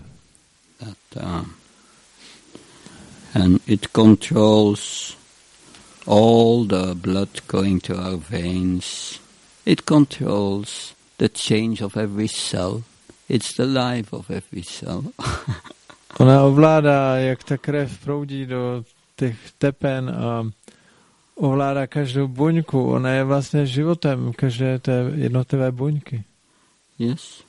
Speaker 1: And it controls all the blood going to our veins. It controls the change of every cell. It's the life of every cell.
Speaker 2: Ona ovládá, jak ta krev proudí do těch tepen a ovládá každou buňku. Ona je vlastně životem každé té jednotlivé buňky.
Speaker 1: Yes.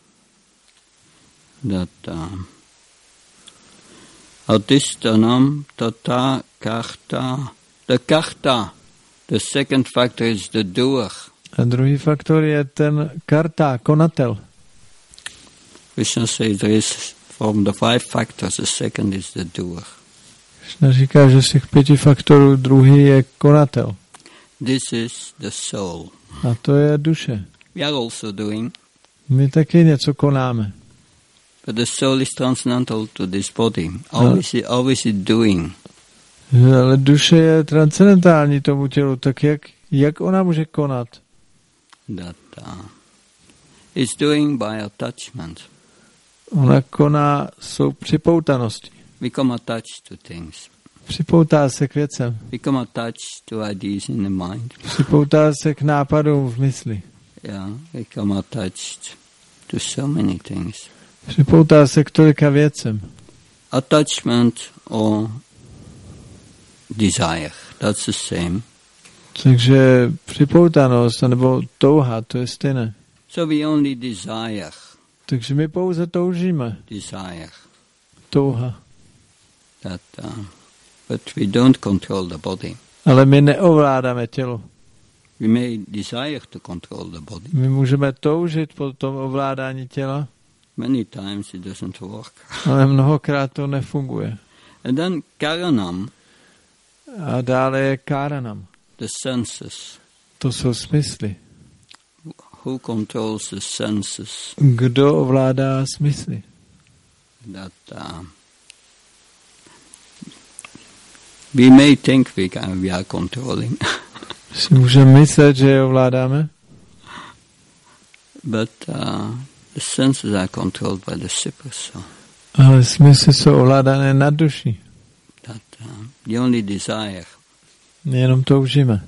Speaker 1: Adhisthanam tata karta. The karta. The second factor is the doer.
Speaker 2: A druhý faktor je ten karta, konatel.
Speaker 1: Krishna says there is from the 5 factors, the second is the doer.
Speaker 2: Krishna říká, že z těch 5 faktorů druhý je konatel.
Speaker 1: This is the soul.
Speaker 2: A to je duše.
Speaker 1: We are also doing.
Speaker 2: My taky něco konáme.
Speaker 1: But the soul is transcendental to this body. Always is doing.
Speaker 2: Ale duše je transcendentální tomu tělu, tak jak ona může konat?
Speaker 1: That it's doing by attachment.
Speaker 2: Ona koná svou připoutaností.
Speaker 1: Become attached to things.
Speaker 2: Připoutá se k věcem.
Speaker 1: Become attached to ideas in the mind.
Speaker 2: Připoutá se k nápadům v mysli.
Speaker 1: Yeah, become attached to so many things.
Speaker 2: Připoutá se k tolika věcem.
Speaker 1: Attachment or desire, that's the same.
Speaker 2: Takže připoutanost nebo touha, to je stejné.
Speaker 1: So we only desire.
Speaker 2: Takže my pouze toužíme.
Speaker 1: Desire.
Speaker 2: Touha.
Speaker 1: But we don't control the body.
Speaker 2: Ale my neovládáme tělo.
Speaker 1: We may desire to control the body.
Speaker 2: My můžeme toužit po tom ovládání těla.
Speaker 1: Many times it doesn't work.
Speaker 2: Ale mnohokrát to nefunguje.
Speaker 1: And then karanam.
Speaker 2: A dále je karanam.
Speaker 1: The senses.
Speaker 2: To jsou smysly.
Speaker 1: Who controls the senses?
Speaker 2: Kdo ovládá smysly?
Speaker 1: We may think we are controlling.
Speaker 2: Si můžeme myslet, že je ovládáme.
Speaker 1: But the senses are controlled by the super soul.
Speaker 2: Ale smysly jsou ovládané nad duší.
Speaker 1: The only desire.
Speaker 2: Jenom toužíme.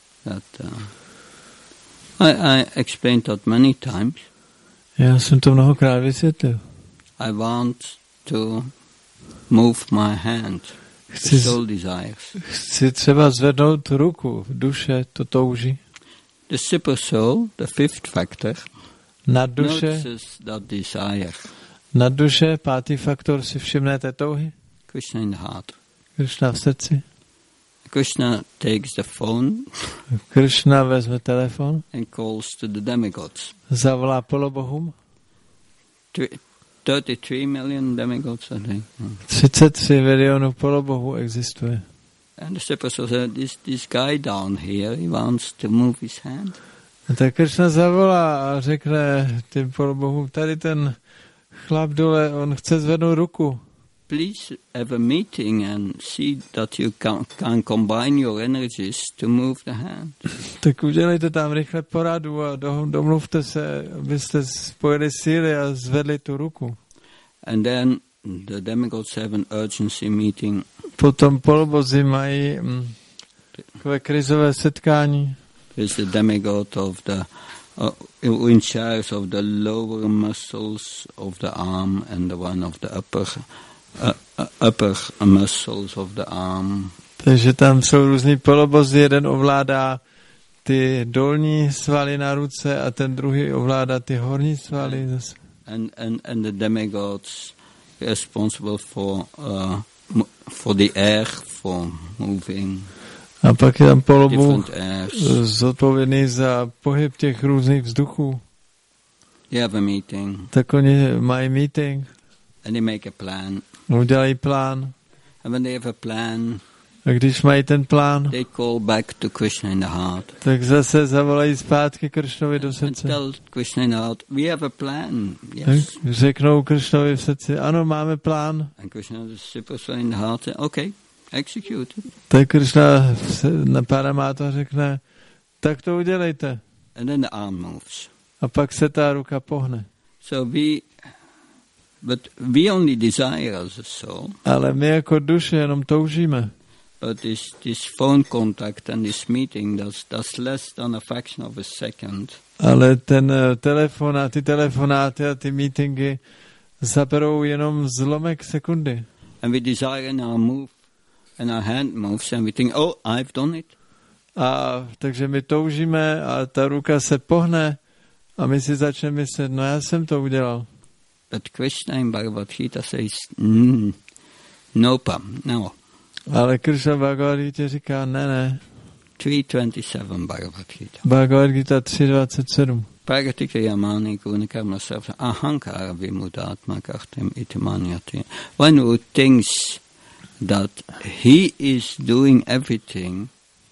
Speaker 1: I explained that many times.
Speaker 2: Já jsem to mnohokrát vysvětlil.
Speaker 1: I want to move my hand. Soul desires.
Speaker 2: Chci třeba zvednout ruku. Duše to touží.
Speaker 1: The super soul, the 5th factor,
Speaker 2: nad duše,
Speaker 1: notices that desire.
Speaker 2: Nad duše, 5. faktor, si všimne té touhy.
Speaker 1: Krishna in the heart.
Speaker 2: Krishna v srdci.
Speaker 1: Krishna takes the phone
Speaker 2: Krishna vezme telefon.
Speaker 1: And calls to the demigods.
Speaker 2: Zavolá polobohům.
Speaker 1: 33 million demigods, I think.
Speaker 2: 33 milionů polobohů existuje.
Speaker 1: And the Siddhar said, this guy down here, he wants to move his hand.
Speaker 2: A tak Krishna zavolá a řekne tím polobohům, tady ten chlap dole, on chce zvednout ruku.
Speaker 1: Please have a meeting and see that you can combine your energies to move the hand.
Speaker 2: Tak udělejte tam rychle poradu a domluvte se, abyste spojili síly a zvedli tu ruku.
Speaker 1: And then the demigods have an urgency meeting.
Speaker 2: Potom polobozi mají takové krizové setkání.
Speaker 1: Is the demigod of the in charge of the lower muscles of the arm and the one of the upper muscles of the arm.
Speaker 2: Takže tam jsou různý polobozi, jeden ovládá ty dolní svaly na ruce a ten druhý ovládá ty horní svaly.
Speaker 1: And the demigods responsible for the air, for moving.
Speaker 2: A pak je tam polobůh zodpovědný za pohyb těch různých vzduchů.
Speaker 1: You have a meeting.
Speaker 2: Tak oni mají meeting.
Speaker 1: And they make a plan.
Speaker 2: Udělají plán.
Speaker 1: And when they have a plan,
Speaker 2: a když mají ten plán,
Speaker 1: they call back to Krishna in the heart.
Speaker 2: Tak zase zavolají zpátky Krishnovi do srdce.
Speaker 1: And tell Krishna in the heart, we have a plan. Yes.
Speaker 2: Tak řeknou Krishnovi v srdci, ano, máme plán.
Speaker 1: And Krishna in the heart say, okay, execute it.
Speaker 2: Tak Krishna na Paramáta řekne, tak to udělejte.
Speaker 1: And then the arm moves.
Speaker 2: A pak se ta ruka pohne.
Speaker 1: So but we only desire as a soul.
Speaker 2: Ale my jako duše jenom toužíme.
Speaker 1: But this phone contact and this meeting, that's less than a fraction of a second.
Speaker 2: Ale ten ty telefonáty a ty meetingy zaberou jenom zlomek sekundy.
Speaker 1: And we desire in our move, and our hand moves, and we think, oh, I've done it.
Speaker 2: A takže my toužíme a ta ruka se pohne a my si začneme myslet, no já jsem to udělal.
Speaker 1: But Krishna in Bhagavad Gita says, no.
Speaker 2: Ale Krishna Bhagavad Gita říká, ne.
Speaker 1: 3:27 Bhagavad Gita.
Speaker 2: Bhagavad Gita 3:27.
Speaker 1: Pragatika yamani gunikarma sarva ahankara vimudatma kartem itimanyati. One who thinks that he is doing everything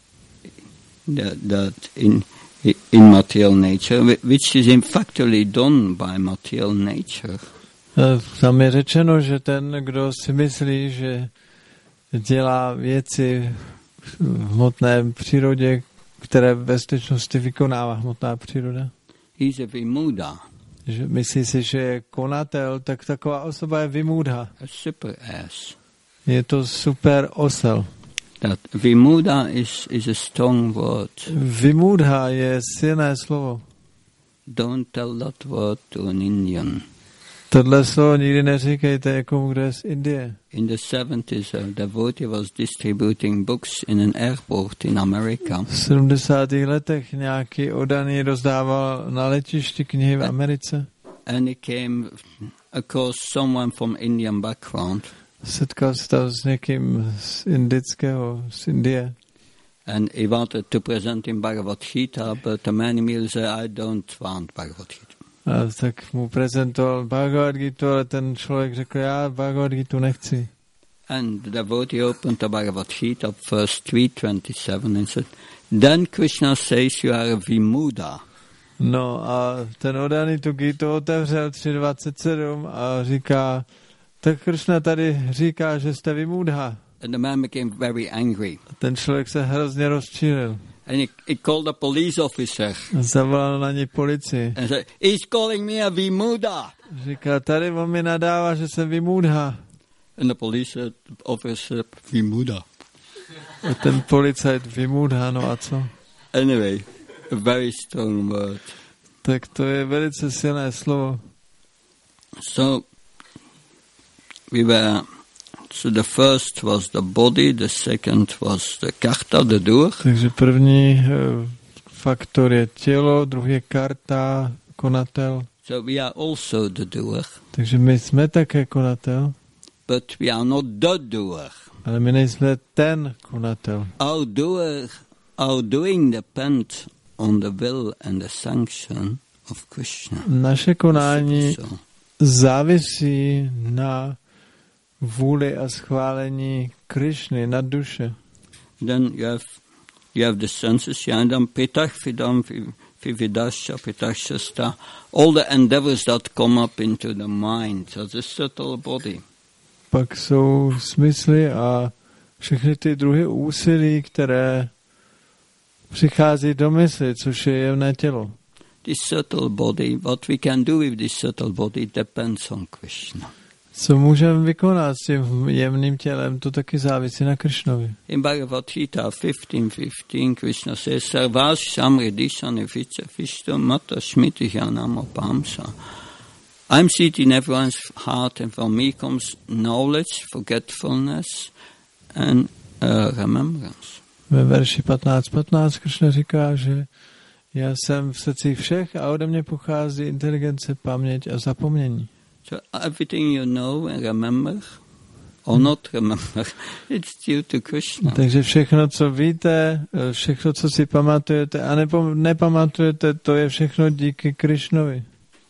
Speaker 1: that in material nature, which is in factually done by material nature.
Speaker 2: Tam je řečeno, že ten, kdo si myslí, že dělá věci v hmotné přírodě, které ve skutečnosti vykonává hmotná příroda.
Speaker 1: He's a vimuda.
Speaker 2: Že myslí si, že je konatel, tak taková osoba je vimudha.
Speaker 1: A super ass.
Speaker 2: Je to super osel.
Speaker 1: That vimuda is a strong word.
Speaker 2: Vimudha je silné slovo.
Speaker 1: Don't tell that word to an Indian.
Speaker 2: Tohle slovo nikdy neříkejte někomu, kdo je z Indie.
Speaker 1: In the 70s, a devotee was distributing books in an airport in America.
Speaker 2: V 70. letech nějaký oddaný rozdával na letišti knihy v Americe.
Speaker 1: And he came across someone from Indian background.
Speaker 2: Setkal se tam s někým z Indie.
Speaker 1: And he wanted to present him Bhagavad Gita, but the man immediately said, I don't want Bhagavad Gita.
Speaker 2: A tak mu prezentoval Bhagavad Gita, ale ten člověk řekl, já Bhagavad Gita nechci.
Speaker 1: And the devotee opened the Bhagavad Gita, verse 327, and said, then Krishna says you are a vimuda.
Speaker 2: No a ten oddaný tu Gitu otevřel 3.27 a říká, tak Krishna tady říká, že jste vimudha.
Speaker 1: And the man became very angry.
Speaker 2: A ten člověk se hrozně rozčílil.
Speaker 1: And he called a police officer.
Speaker 2: Zavolal na něj policii.
Speaker 1: And said, he's calling me a vimuda.
Speaker 2: Říká, tady on mi nadává, že jsem vimudha.
Speaker 1: And the police officer, vimuda.
Speaker 2: A ten policajt vimudha, no a co?
Speaker 1: Anyway, a very strong word.
Speaker 2: Tak to je velice silné slovo.
Speaker 1: So the first was the body, the second was the karta, the doer.
Speaker 2: Takže první faktor je tělo, druhý je karta, konatel.
Speaker 1: So we are also the doer.
Speaker 2: Takže my jsme také konatel.
Speaker 1: but we are not the doer.
Speaker 2: Ale my nejsme ten konatel.
Speaker 1: Our doing depends on the will and the sanction of Krishna.
Speaker 2: Naše konání závisí na vůli a schválení Krishny, na duše.
Speaker 1: Then you have the senses, yandam pitach vidam vividasya pitachshasta, all the endeavors that come up into the mind, so the subtle body.
Speaker 2: Pak jsou smysly a všechny ty druhy úsilí, které přichází do mysli, což je jemné tělo.
Speaker 1: This subtle body, what we can do with this subtle body depends on Krishna.
Speaker 2: Co můžeme vykonat s tím jemným tělem, to taky závisí na Krishnovi.
Speaker 1: In Bhagavad Gita 15:15, Krishna says, Sarvas samridishane vishto mata shmitihyanam apamsa. I'm seated in everyone's heart, and from me comes knowledge, forgetfulness, and remembrance.
Speaker 2: Ve verši 15:15 Krishna říká, že já jsem v srdcích všech a ode mě pochází inteligence, paměť a zapomnění.
Speaker 1: So everything you know and remember, or not remember, it's due to Krishna.
Speaker 2: Takže všechno, co víte, všechno, co si pamatujete a nepamatujete, to je všechno díky Krishnovi.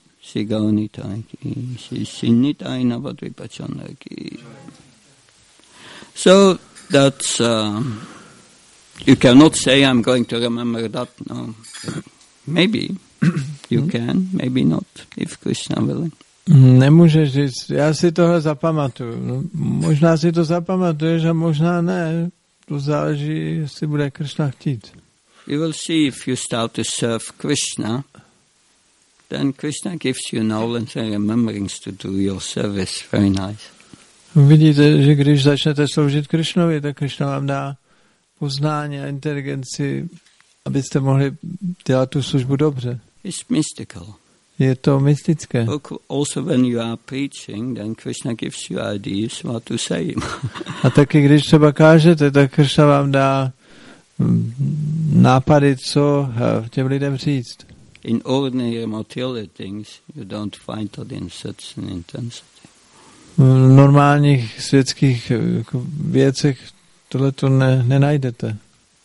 Speaker 1: So that's you cannot say I'm going to remember that. No, maybe you can, maybe not, if Krishna willing.
Speaker 2: Nemůžeš říct, já si tohle zapamatuju. No, možná si to zapamatuješ a možná ne. To záleží, jestli bude Krishna chtít.
Speaker 1: You will see if you start to serve Krishna, then Krishna gives you knowledge and rememberings to do your service. Very nice.
Speaker 2: Vidíte, že když začnete sloužit Krishnovi, tak Krishna vám dá poznání a inteligenci, abyste mohli dělat tu službu dobře.
Speaker 1: It's mystical.
Speaker 2: Je to mystické.
Speaker 1: Also when you are preaching, then Krishna gives you ideas what to say.
Speaker 2: A taky když třeba kážete, tak Krishna vám dá nápady, co těm lidem říct.
Speaker 1: In ordinary material things, you don't find that in such an intensity.
Speaker 2: V normálních světských věcech tohleto nenajdete.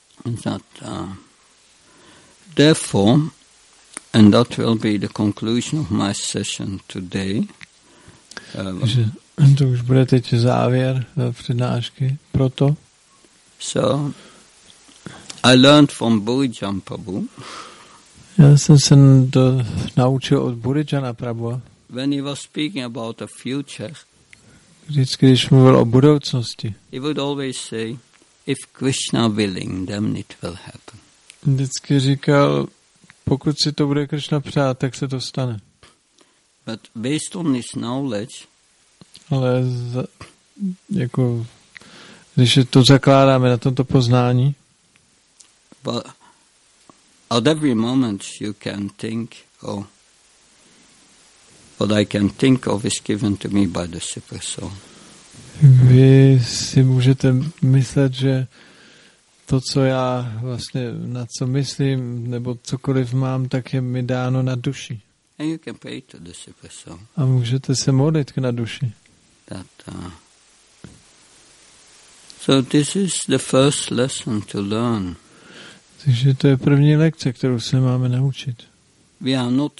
Speaker 1: Therefore, and that will be the conclusion of my session today.
Speaker 2: To už bude teď závěr přednášky. Proto.
Speaker 1: So, I learned from Burijam Prabhu.
Speaker 2: Já jsem se naučil od Burijana Prabhu.
Speaker 1: When he was speaking about the future,
Speaker 2: vždycky, když mluvil o budoucnosti,
Speaker 1: he would always say, if Krishna willing, then it will happen.
Speaker 2: Vždycky říkal, pokud si to bude Krishna přát, tak se to stane.
Speaker 1: But based on his knowledge,
Speaker 2: ale jako, když to zakládáme na tomto poznání,
Speaker 1: but at every moment you can think, oh, what I can think of is given to me by the Super Soul.
Speaker 2: Vy si můžete myslet, že to, co já vlastně, na co myslím, nebo cokoliv mám, tak je mi dáno na duši.
Speaker 1: And you can pray to the Super Soul.
Speaker 2: A můžete se modlit na duši.
Speaker 1: So this is the first lesson to learn.
Speaker 2: Takže to je první lekce, kterou se máme naučit.
Speaker 1: We are not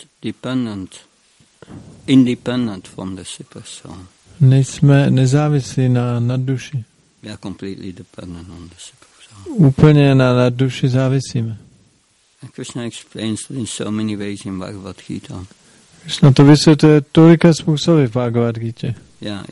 Speaker 1: independent from the Super Soul.
Speaker 2: Nejsme nezávislí na duši.
Speaker 1: We are completely dependent on the Super Soul.
Speaker 2: Úplně na duši závisíme.
Speaker 1: And Krishna explains it in so many ways in Bhagavad Gita.
Speaker 2: Krishna to vysvětluje tolika způsoby v Bhagavad Gita.
Speaker 1: Yeah,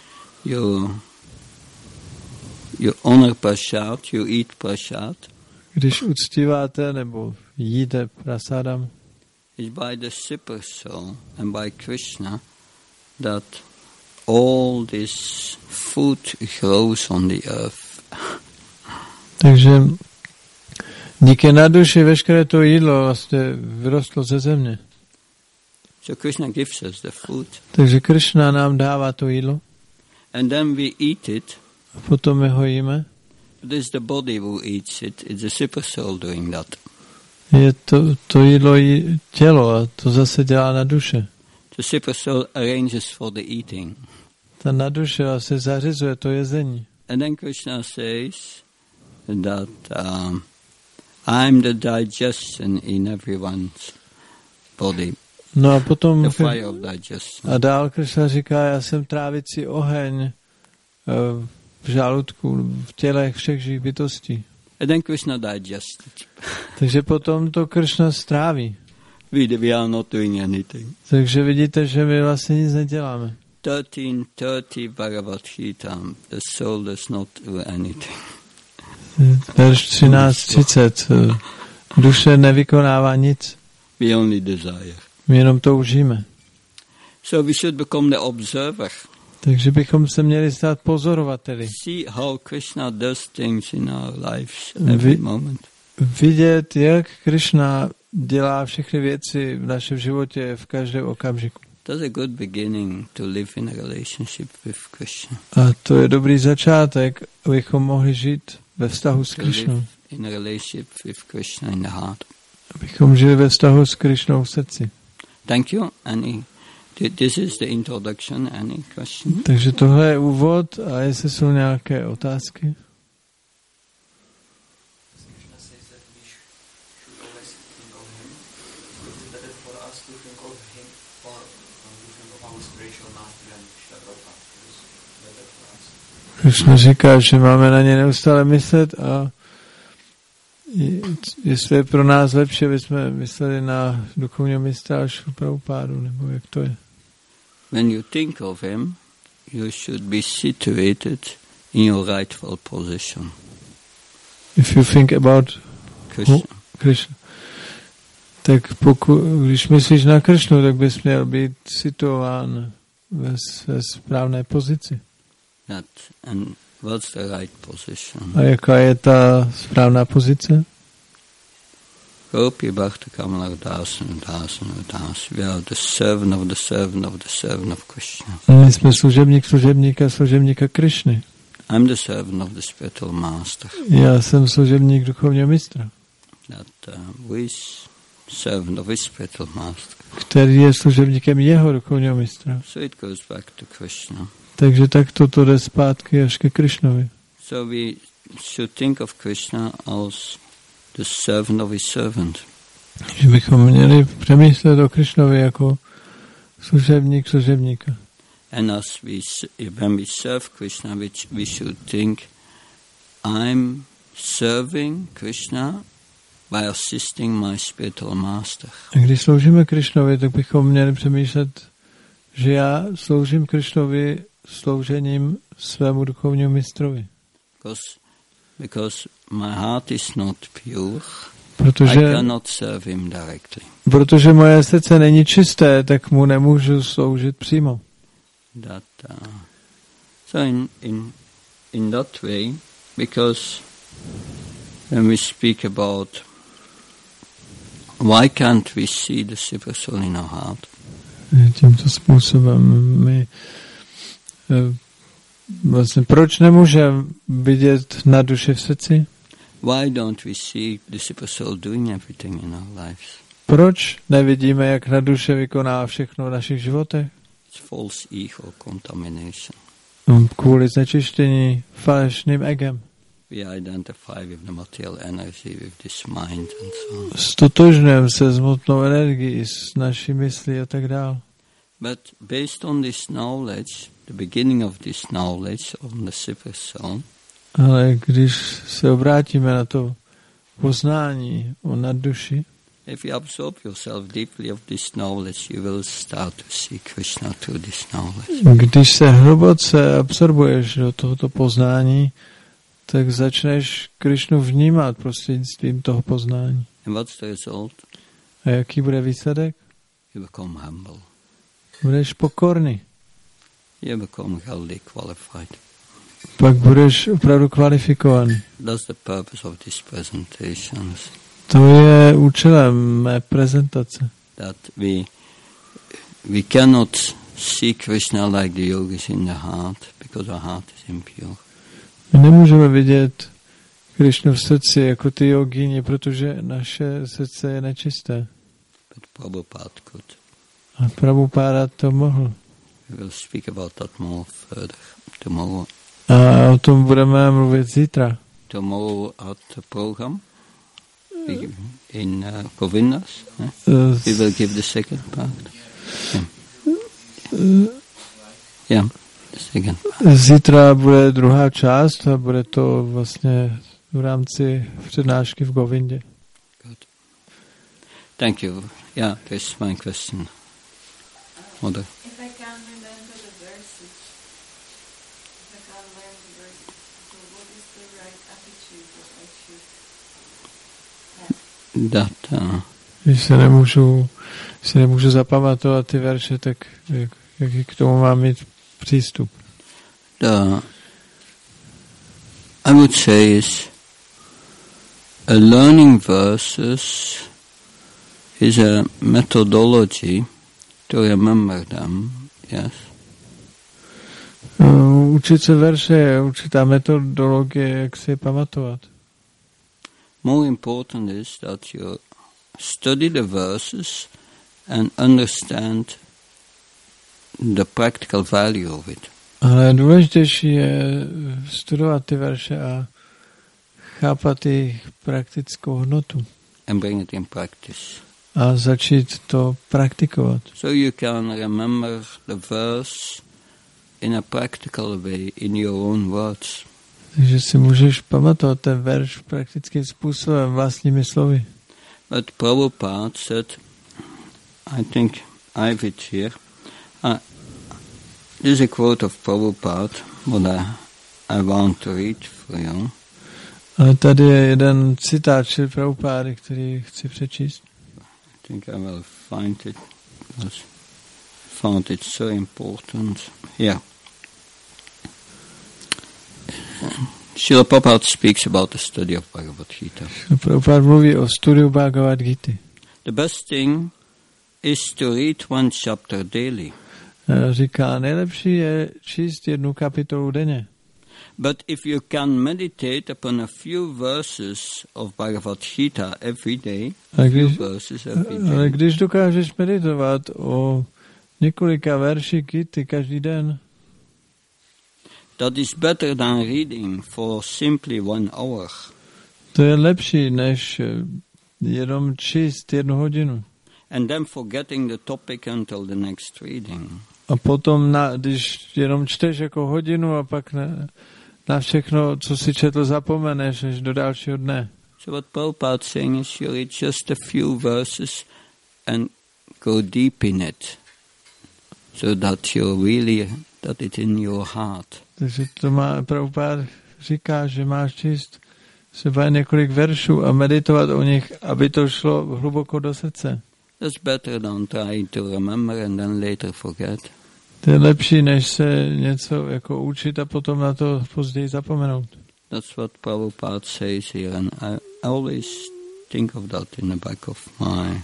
Speaker 1: you honor prasad, you eat prasad.
Speaker 2: Když uctíváte nebo jíte prasadam,
Speaker 1: it's by the Super Soul and by Krishna that all this food grows on the earth.
Speaker 2: Takže díky na duši veškeré to jídlo vlastně vyrostlo ze země.
Speaker 1: So Krishna gives us the food.
Speaker 2: Takže Krishna nám dává to jídlo.
Speaker 1: And then we eat it.
Speaker 2: A potom my ho jíme.
Speaker 1: It is the body who eats it. It's the Super Soul doing that.
Speaker 2: Je to jídlo tělo a to zase dělá na duše.
Speaker 1: The Super Soul arranges for the eating.
Speaker 2: ta na duše se zařizuje to jezení.
Speaker 1: And then Krishna says that I'm the digestion in everyone's body.
Speaker 2: No a potom
Speaker 1: The fire of digestion.
Speaker 2: a dál Krishna říká, já jsem trávicí oheň v žaludku, v tělech všech živých bytostí.
Speaker 1: And then Krishna digested.
Speaker 2: Takže potom to Krishna stráví.
Speaker 1: We are not doing anything.
Speaker 2: Takže vidíte, že my vlastně nic neděláme.
Speaker 1: 13:30 Bhagavad Gita. The soul does not do anything.
Speaker 2: Verš 13:30. Duše nevykonává nic.
Speaker 1: We only desire.
Speaker 2: My jenom toužíme.
Speaker 1: So we should become the observer.
Speaker 2: Takže bychom se měli stát pozorovateli.
Speaker 1: See how Krishna does things in our lives every moment.
Speaker 2: Vidět, jak Krishna dělá všechny věci v našem životě v každém okamžiku.
Speaker 1: That's a good beginning to live in a relationship with Krishna.
Speaker 2: A to je dobrý začátek, abychom mohli žít ve vztahu s Krishnou.
Speaker 1: In a relationship with Krishna in the heart.
Speaker 2: Abychom žili ve vztahu s Krishnou v srdci.
Speaker 1: Thank you, Annie. This is the introduction. Any question?
Speaker 2: Takže tohle je úvod a jestli jsou nějaké otázky? Krishna říká, že máme na ně neustále myslet a jestli je pro nás lepší, aby jsme mysleli na duchovního mistra Šrilu Prabhupádu, nebo jak to je.
Speaker 1: When you think of him, you should be situated in your rightful position.
Speaker 2: If you think about
Speaker 1: Krishna.
Speaker 2: Tak když myslíš na Krishnu, tak bys měl být situován ve správné pozici.
Speaker 1: And what's the right position?
Speaker 2: A jaká je ta správná pozice?
Speaker 1: Gopi Bhakta Kamala Das. We are the servant of the servant of the servant of Krishna.
Speaker 2: My jsme služebníka Krishny.
Speaker 1: I'm the servant of the spiritual master.
Speaker 2: Já jsem služebník duchovního mistra.
Speaker 1: Who is servant of his spiritual master.
Speaker 2: Který je služebníkem jeho duchovního mistra.
Speaker 1: So it goes back to Krishna.
Speaker 2: Takže tak to jde zpátky až ke Krishnovi.
Speaker 1: So we should think of Krishna as the servant of his servant.
Speaker 2: Že bychom měli přemýšlet o Krishnovi jako služebník služebníka.
Speaker 1: And when we serve Krishna, we should think, I'm serving Krishna by assisting my spiritual master.
Speaker 2: A když sloužíme Krishnovi, tak bychom měli přemýšlet, že já sloužím Krishnovi sloužením svému duchovnímu mistrovi.
Speaker 1: Because my heart is not pure, I cannot serve him directly.
Speaker 2: Protože moje srdce není čisté, tak mu nemůžu sloužit přímo.
Speaker 1: So in that way, because when we speak about why can't we see the super soul in our heart?
Speaker 2: Tímto způsobem my vlastně proč nemůžeme vidět na duši v srdci?
Speaker 1: Why don't we see the super soul doing everything in our lives?
Speaker 2: Proč nevidíme, jak na duše vykoná všechno v našich životech?
Speaker 1: It's false ego contamination.
Speaker 2: Kvůli znečištění falešným egem.
Speaker 1: We identify with the material energy, with this mind and so on.
Speaker 2: Stotožňujeme se s hmotnou energií, s naší myslí a tak dále.
Speaker 1: But based on this knowledge, the beginning of this knowledge on the super soul,
Speaker 2: ale když se obrátíme na to poznání o nadduši,
Speaker 1: if you absorb yourself deeply of this knowledge, you will start to see Krishna through this knowledge.
Speaker 2: Když se hluboce absorbuješ do tohoto poznání, tak začneš Krishnu vnímat prostřednictvím toho poznání.
Speaker 1: And what's the result?
Speaker 2: A jaký bude výsledek?
Speaker 1: You become humble.
Speaker 2: Budeš pokorný.
Speaker 1: You become highly qualified.
Speaker 2: Pak budeš opravdu kvalifikovaný.
Speaker 1: That's the purpose of these presentations.
Speaker 2: To je účelem mé prezentace.
Speaker 1: That we cannot see Krishna like the yogis in the heart, because our heart is impure.
Speaker 2: My nemůžeme vidět Krishnu v srdci jako ty jogíni, protože naše srdce je nečisté.
Speaker 1: But Prabhupada could.
Speaker 2: A Prabhupada to mohl.
Speaker 1: We'll speak about that more further tomorrow.
Speaker 2: A o tom budeme mluvit zítra.
Speaker 1: Tomorrow at the program in Govindas. We will give the second part. Yeah, the second part.
Speaker 2: Zítra bude druhá část a bude to vlastně v rámci přednášky v Govindě.
Speaker 1: Good. Thank you. Yeah, that's my question. Mother.
Speaker 4: If I can remember the verses, if I can learn the verses, so what is the right attitude that I should have?
Speaker 1: That,
Speaker 2: Když se nemůžu zapamatovat ty verše, tak jak k tomu mám mít přístup?
Speaker 1: I would say is learning verses is a methodology to remember them, yes.
Speaker 2: Učit se verše je určitá metodologie, jak si je pamatovat.
Speaker 1: More important is that you study the verses and understand the practical value of it.
Speaker 2: Ale důležitější je studovat ty verše a chápat jejich praktickou hodnotu.
Speaker 1: And bring it in practice.
Speaker 2: A začít to praktikovat.
Speaker 1: So you can remember the verse in a practical way, in your own words.
Speaker 2: Takže si můžeš pamatovat ten verš praktickým způsobem, vlastními slovy.
Speaker 1: But Prabhupada said, I think I have it here. This is a quote of Prabhupada, what I want to read for you.
Speaker 2: Ale tady je jeden citát Šrily Prabhupády, který chci přečíst.
Speaker 1: I think I will find it, because I found it so important. Yeah. Srila Prabhupada speaks about the study of Bhagavad Gita.
Speaker 2: Šrila Prabhupada mluví o studiu Bhagavad Gita.
Speaker 1: The best thing is to read one chapter daily.
Speaker 2: Říká, nejlepší je číst jednu kapitolu denně.
Speaker 1: But if you can meditate upon a few verses of Bhagavad Gita every day,
Speaker 2: ale když dokážeš meditovat o několika verši Gity každý den,
Speaker 1: that is better than reading for simply 1 hour.
Speaker 2: To je lepší, než jenom číst 1 hodinu.
Speaker 1: And then forgetting the topic until the next reading.
Speaker 2: A potom, když jenom čteš jako hodinu a pak na všechno, co si četl, zapomeneš až do dalšího dne.
Speaker 1: So what Prabhupada is saying is you read just a few verses and go deep in it, so that that it's in your heart.
Speaker 2: Takže to Prabhupada říká, že máš číst třeba několik veršů a meditovat o nich, aby to šlo hluboko do srdce.
Speaker 1: That's better than trying to remember and then later forget.
Speaker 2: To je lepší, než se něco jako učit a potom na to později zapomenout.
Speaker 1: That's what Prabhupada says here, and I always think of that in the back of my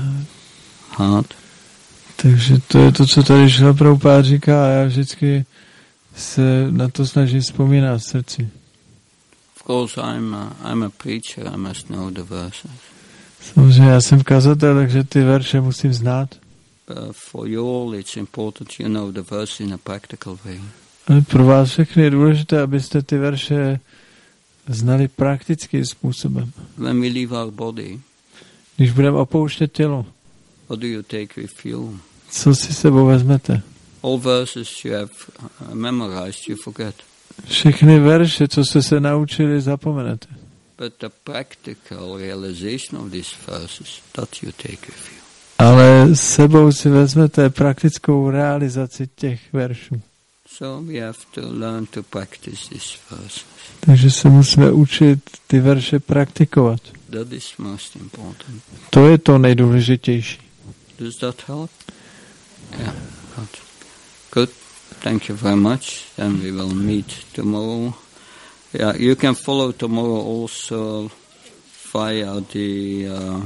Speaker 1: heart.
Speaker 2: Takže to je to, co tady Šrila Prabhupada říká, a já vždycky se na to snažím vzpomínat v srdci.
Speaker 1: Of course, I'm a preacher, I must know the verses.
Speaker 2: Samozřejmě, já jsem kazatel, takže ty verše musím znát.
Speaker 1: For you all, it's important you know the verse in a practical way.
Speaker 2: Ale pro vás všechny je důležité, abyste ty verše znali praktickým způsobem.
Speaker 1: When we leave our body,
Speaker 2: když budeme opouštět tělo,
Speaker 1: what do you take with you?
Speaker 2: Co si sebou vezmete?
Speaker 1: All verses you have memorized, you forget.
Speaker 2: Všechny verše, co jste se naučili, zapomenete.
Speaker 1: But the practical realization of these verses, that you take with you.
Speaker 2: Ale s sebou si vezmete praktickou realizaci těch veršů.
Speaker 1: So we have to learn to practice these verses.
Speaker 2: Takže se musíme učit ty verše praktikovat.
Speaker 1: That is most important.
Speaker 2: To je to nejdůležitější.
Speaker 1: Does that help? Yeah, good. Good. Thank you very much. Then we will meet tomorrow. Yeah, you can follow tomorrow also via the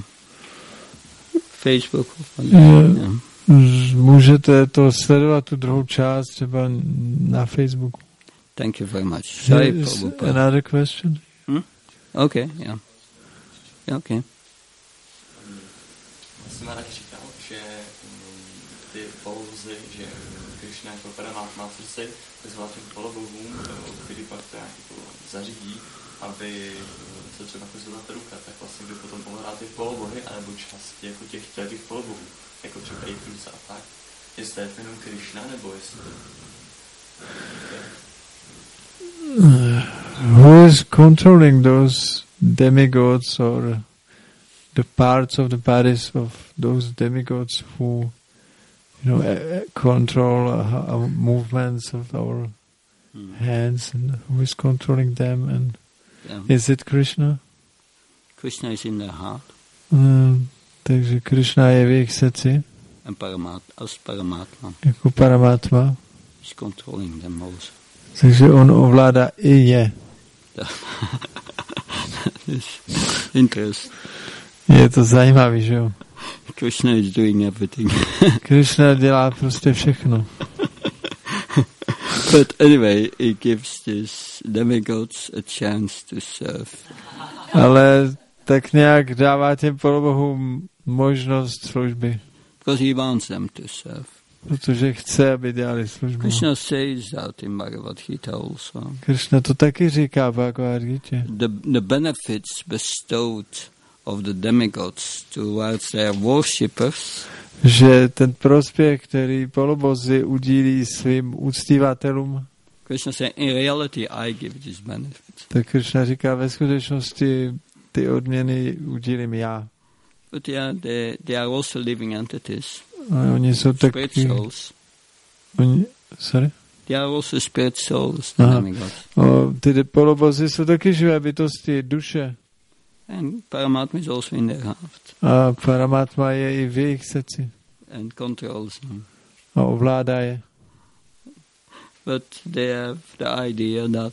Speaker 1: Facebook. Yeah.
Speaker 2: Můžete to sledovat, tu druhou část, třeba na Facebooku.
Speaker 1: Thank you very much.
Speaker 2: Another question?
Speaker 1: Okay, yeah. Yeah, okay.
Speaker 5: Jsme říkal, že ty polovozy, že Krišna jako Paramatma v srdci vyzval těm polobohům, který pak to jako zařídí, aby se třeba jako zvedla ta ruka, tak vlastně by potom mohl hrát ty polobohy, anebo části jako těch polobohů, jako třeba Jejkrusa a tak. Jestli je to jenom Krišna, nebo jestli
Speaker 2: who is controlling those demigods or the parts of the bodies of those demigods who, control our movements of our hands, and who is controlling them? And is it Krishna?
Speaker 1: Krishna is in their heart.
Speaker 2: Takže Krishna je v jejich srdci.
Speaker 1: And Paramatma.
Speaker 2: Jako Paramatma.
Speaker 1: He's controlling them also.
Speaker 2: Takže on ovládá i je.
Speaker 1: Interest.
Speaker 2: Je to zajímavý, že jo?
Speaker 1: Krishna is doing everything.
Speaker 2: Krishna dělá prostě všechno.
Speaker 1: But anyway, he gives these demigods a chance to serve.
Speaker 2: Ale tak nějak dává těm polobohům možnost služby.
Speaker 1: Because he wants them to serve.
Speaker 2: Protože chce, aby dělali službu.
Speaker 1: Krishna says that in Bhagavad Gita also.
Speaker 2: Krishna to taky říká v Bhagavad Gita.
Speaker 1: The benefits bestowed of the demigods towards their worshippers,
Speaker 2: že ten prospěch, který polobozy udílí svým uctívatelům,
Speaker 1: Krishna says, in reality I give these benefits.
Speaker 2: Tak Krishna říká, ve skutečnosti ty odměny udílím já.
Speaker 1: But yeah, they are also living entities.
Speaker 2: Oni jsou taky...
Speaker 1: Spirit souls.
Speaker 2: Sorry?
Speaker 1: They are also spirit souls, the demigods.
Speaker 2: Ty polobozy jsou taky živé bytosti, duše.
Speaker 1: And Paramatma is also in their heart.
Speaker 2: A Paramatma je i v jejich srdci.
Speaker 1: And controls them.
Speaker 2: A ovládá je.
Speaker 1: But they have the idea that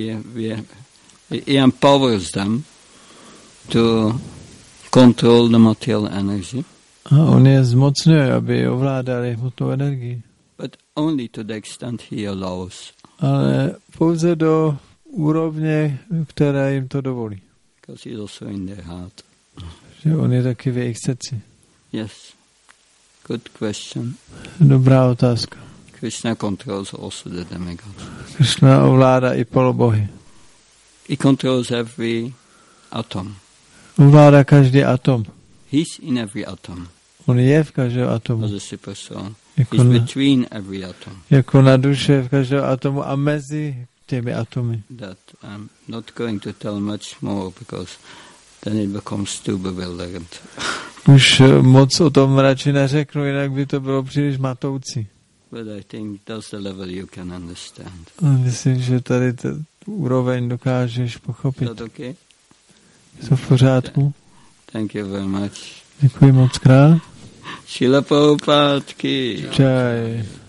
Speaker 1: he empowers them to control the material energy.
Speaker 2: A on je zmocňuje, aby ovládali hmotnou energii.
Speaker 1: But only to the extent he allows.
Speaker 2: Ale pouze do úrovně, které jim to dovolí.
Speaker 1: Because he is also in their heart.
Speaker 2: Že on je taky v jejich srdci.
Speaker 1: Yes. Good question.
Speaker 2: Dobrá otázka.
Speaker 1: Krishna controls also the demigods.
Speaker 2: Krishna ovládá i polobohy.
Speaker 1: He controls every atom.
Speaker 2: Ovládá každý atom.
Speaker 1: He's in every atom.
Speaker 2: On je v každém atomu.
Speaker 1: As a super soul.
Speaker 2: Jako
Speaker 1: He's between every atom.
Speaker 2: Jako na duše v každém atomu a mezi těmi atomy.
Speaker 1: That I'm not going to tell much more because then it becomes too bewildering.
Speaker 2: Už moc o tom radši neřeknu, jinak by to bylo příliš matoucí.
Speaker 1: But I think that's the level you can understand.
Speaker 2: Myslím, že tady úroveň dokážeš pochopit.
Speaker 1: Is that okay?
Speaker 2: Je to v pořádku?
Speaker 1: Thank you very much.
Speaker 2: Děkuji moc krát.
Speaker 1: Šila Prabhupada ki.
Speaker 2: Jai.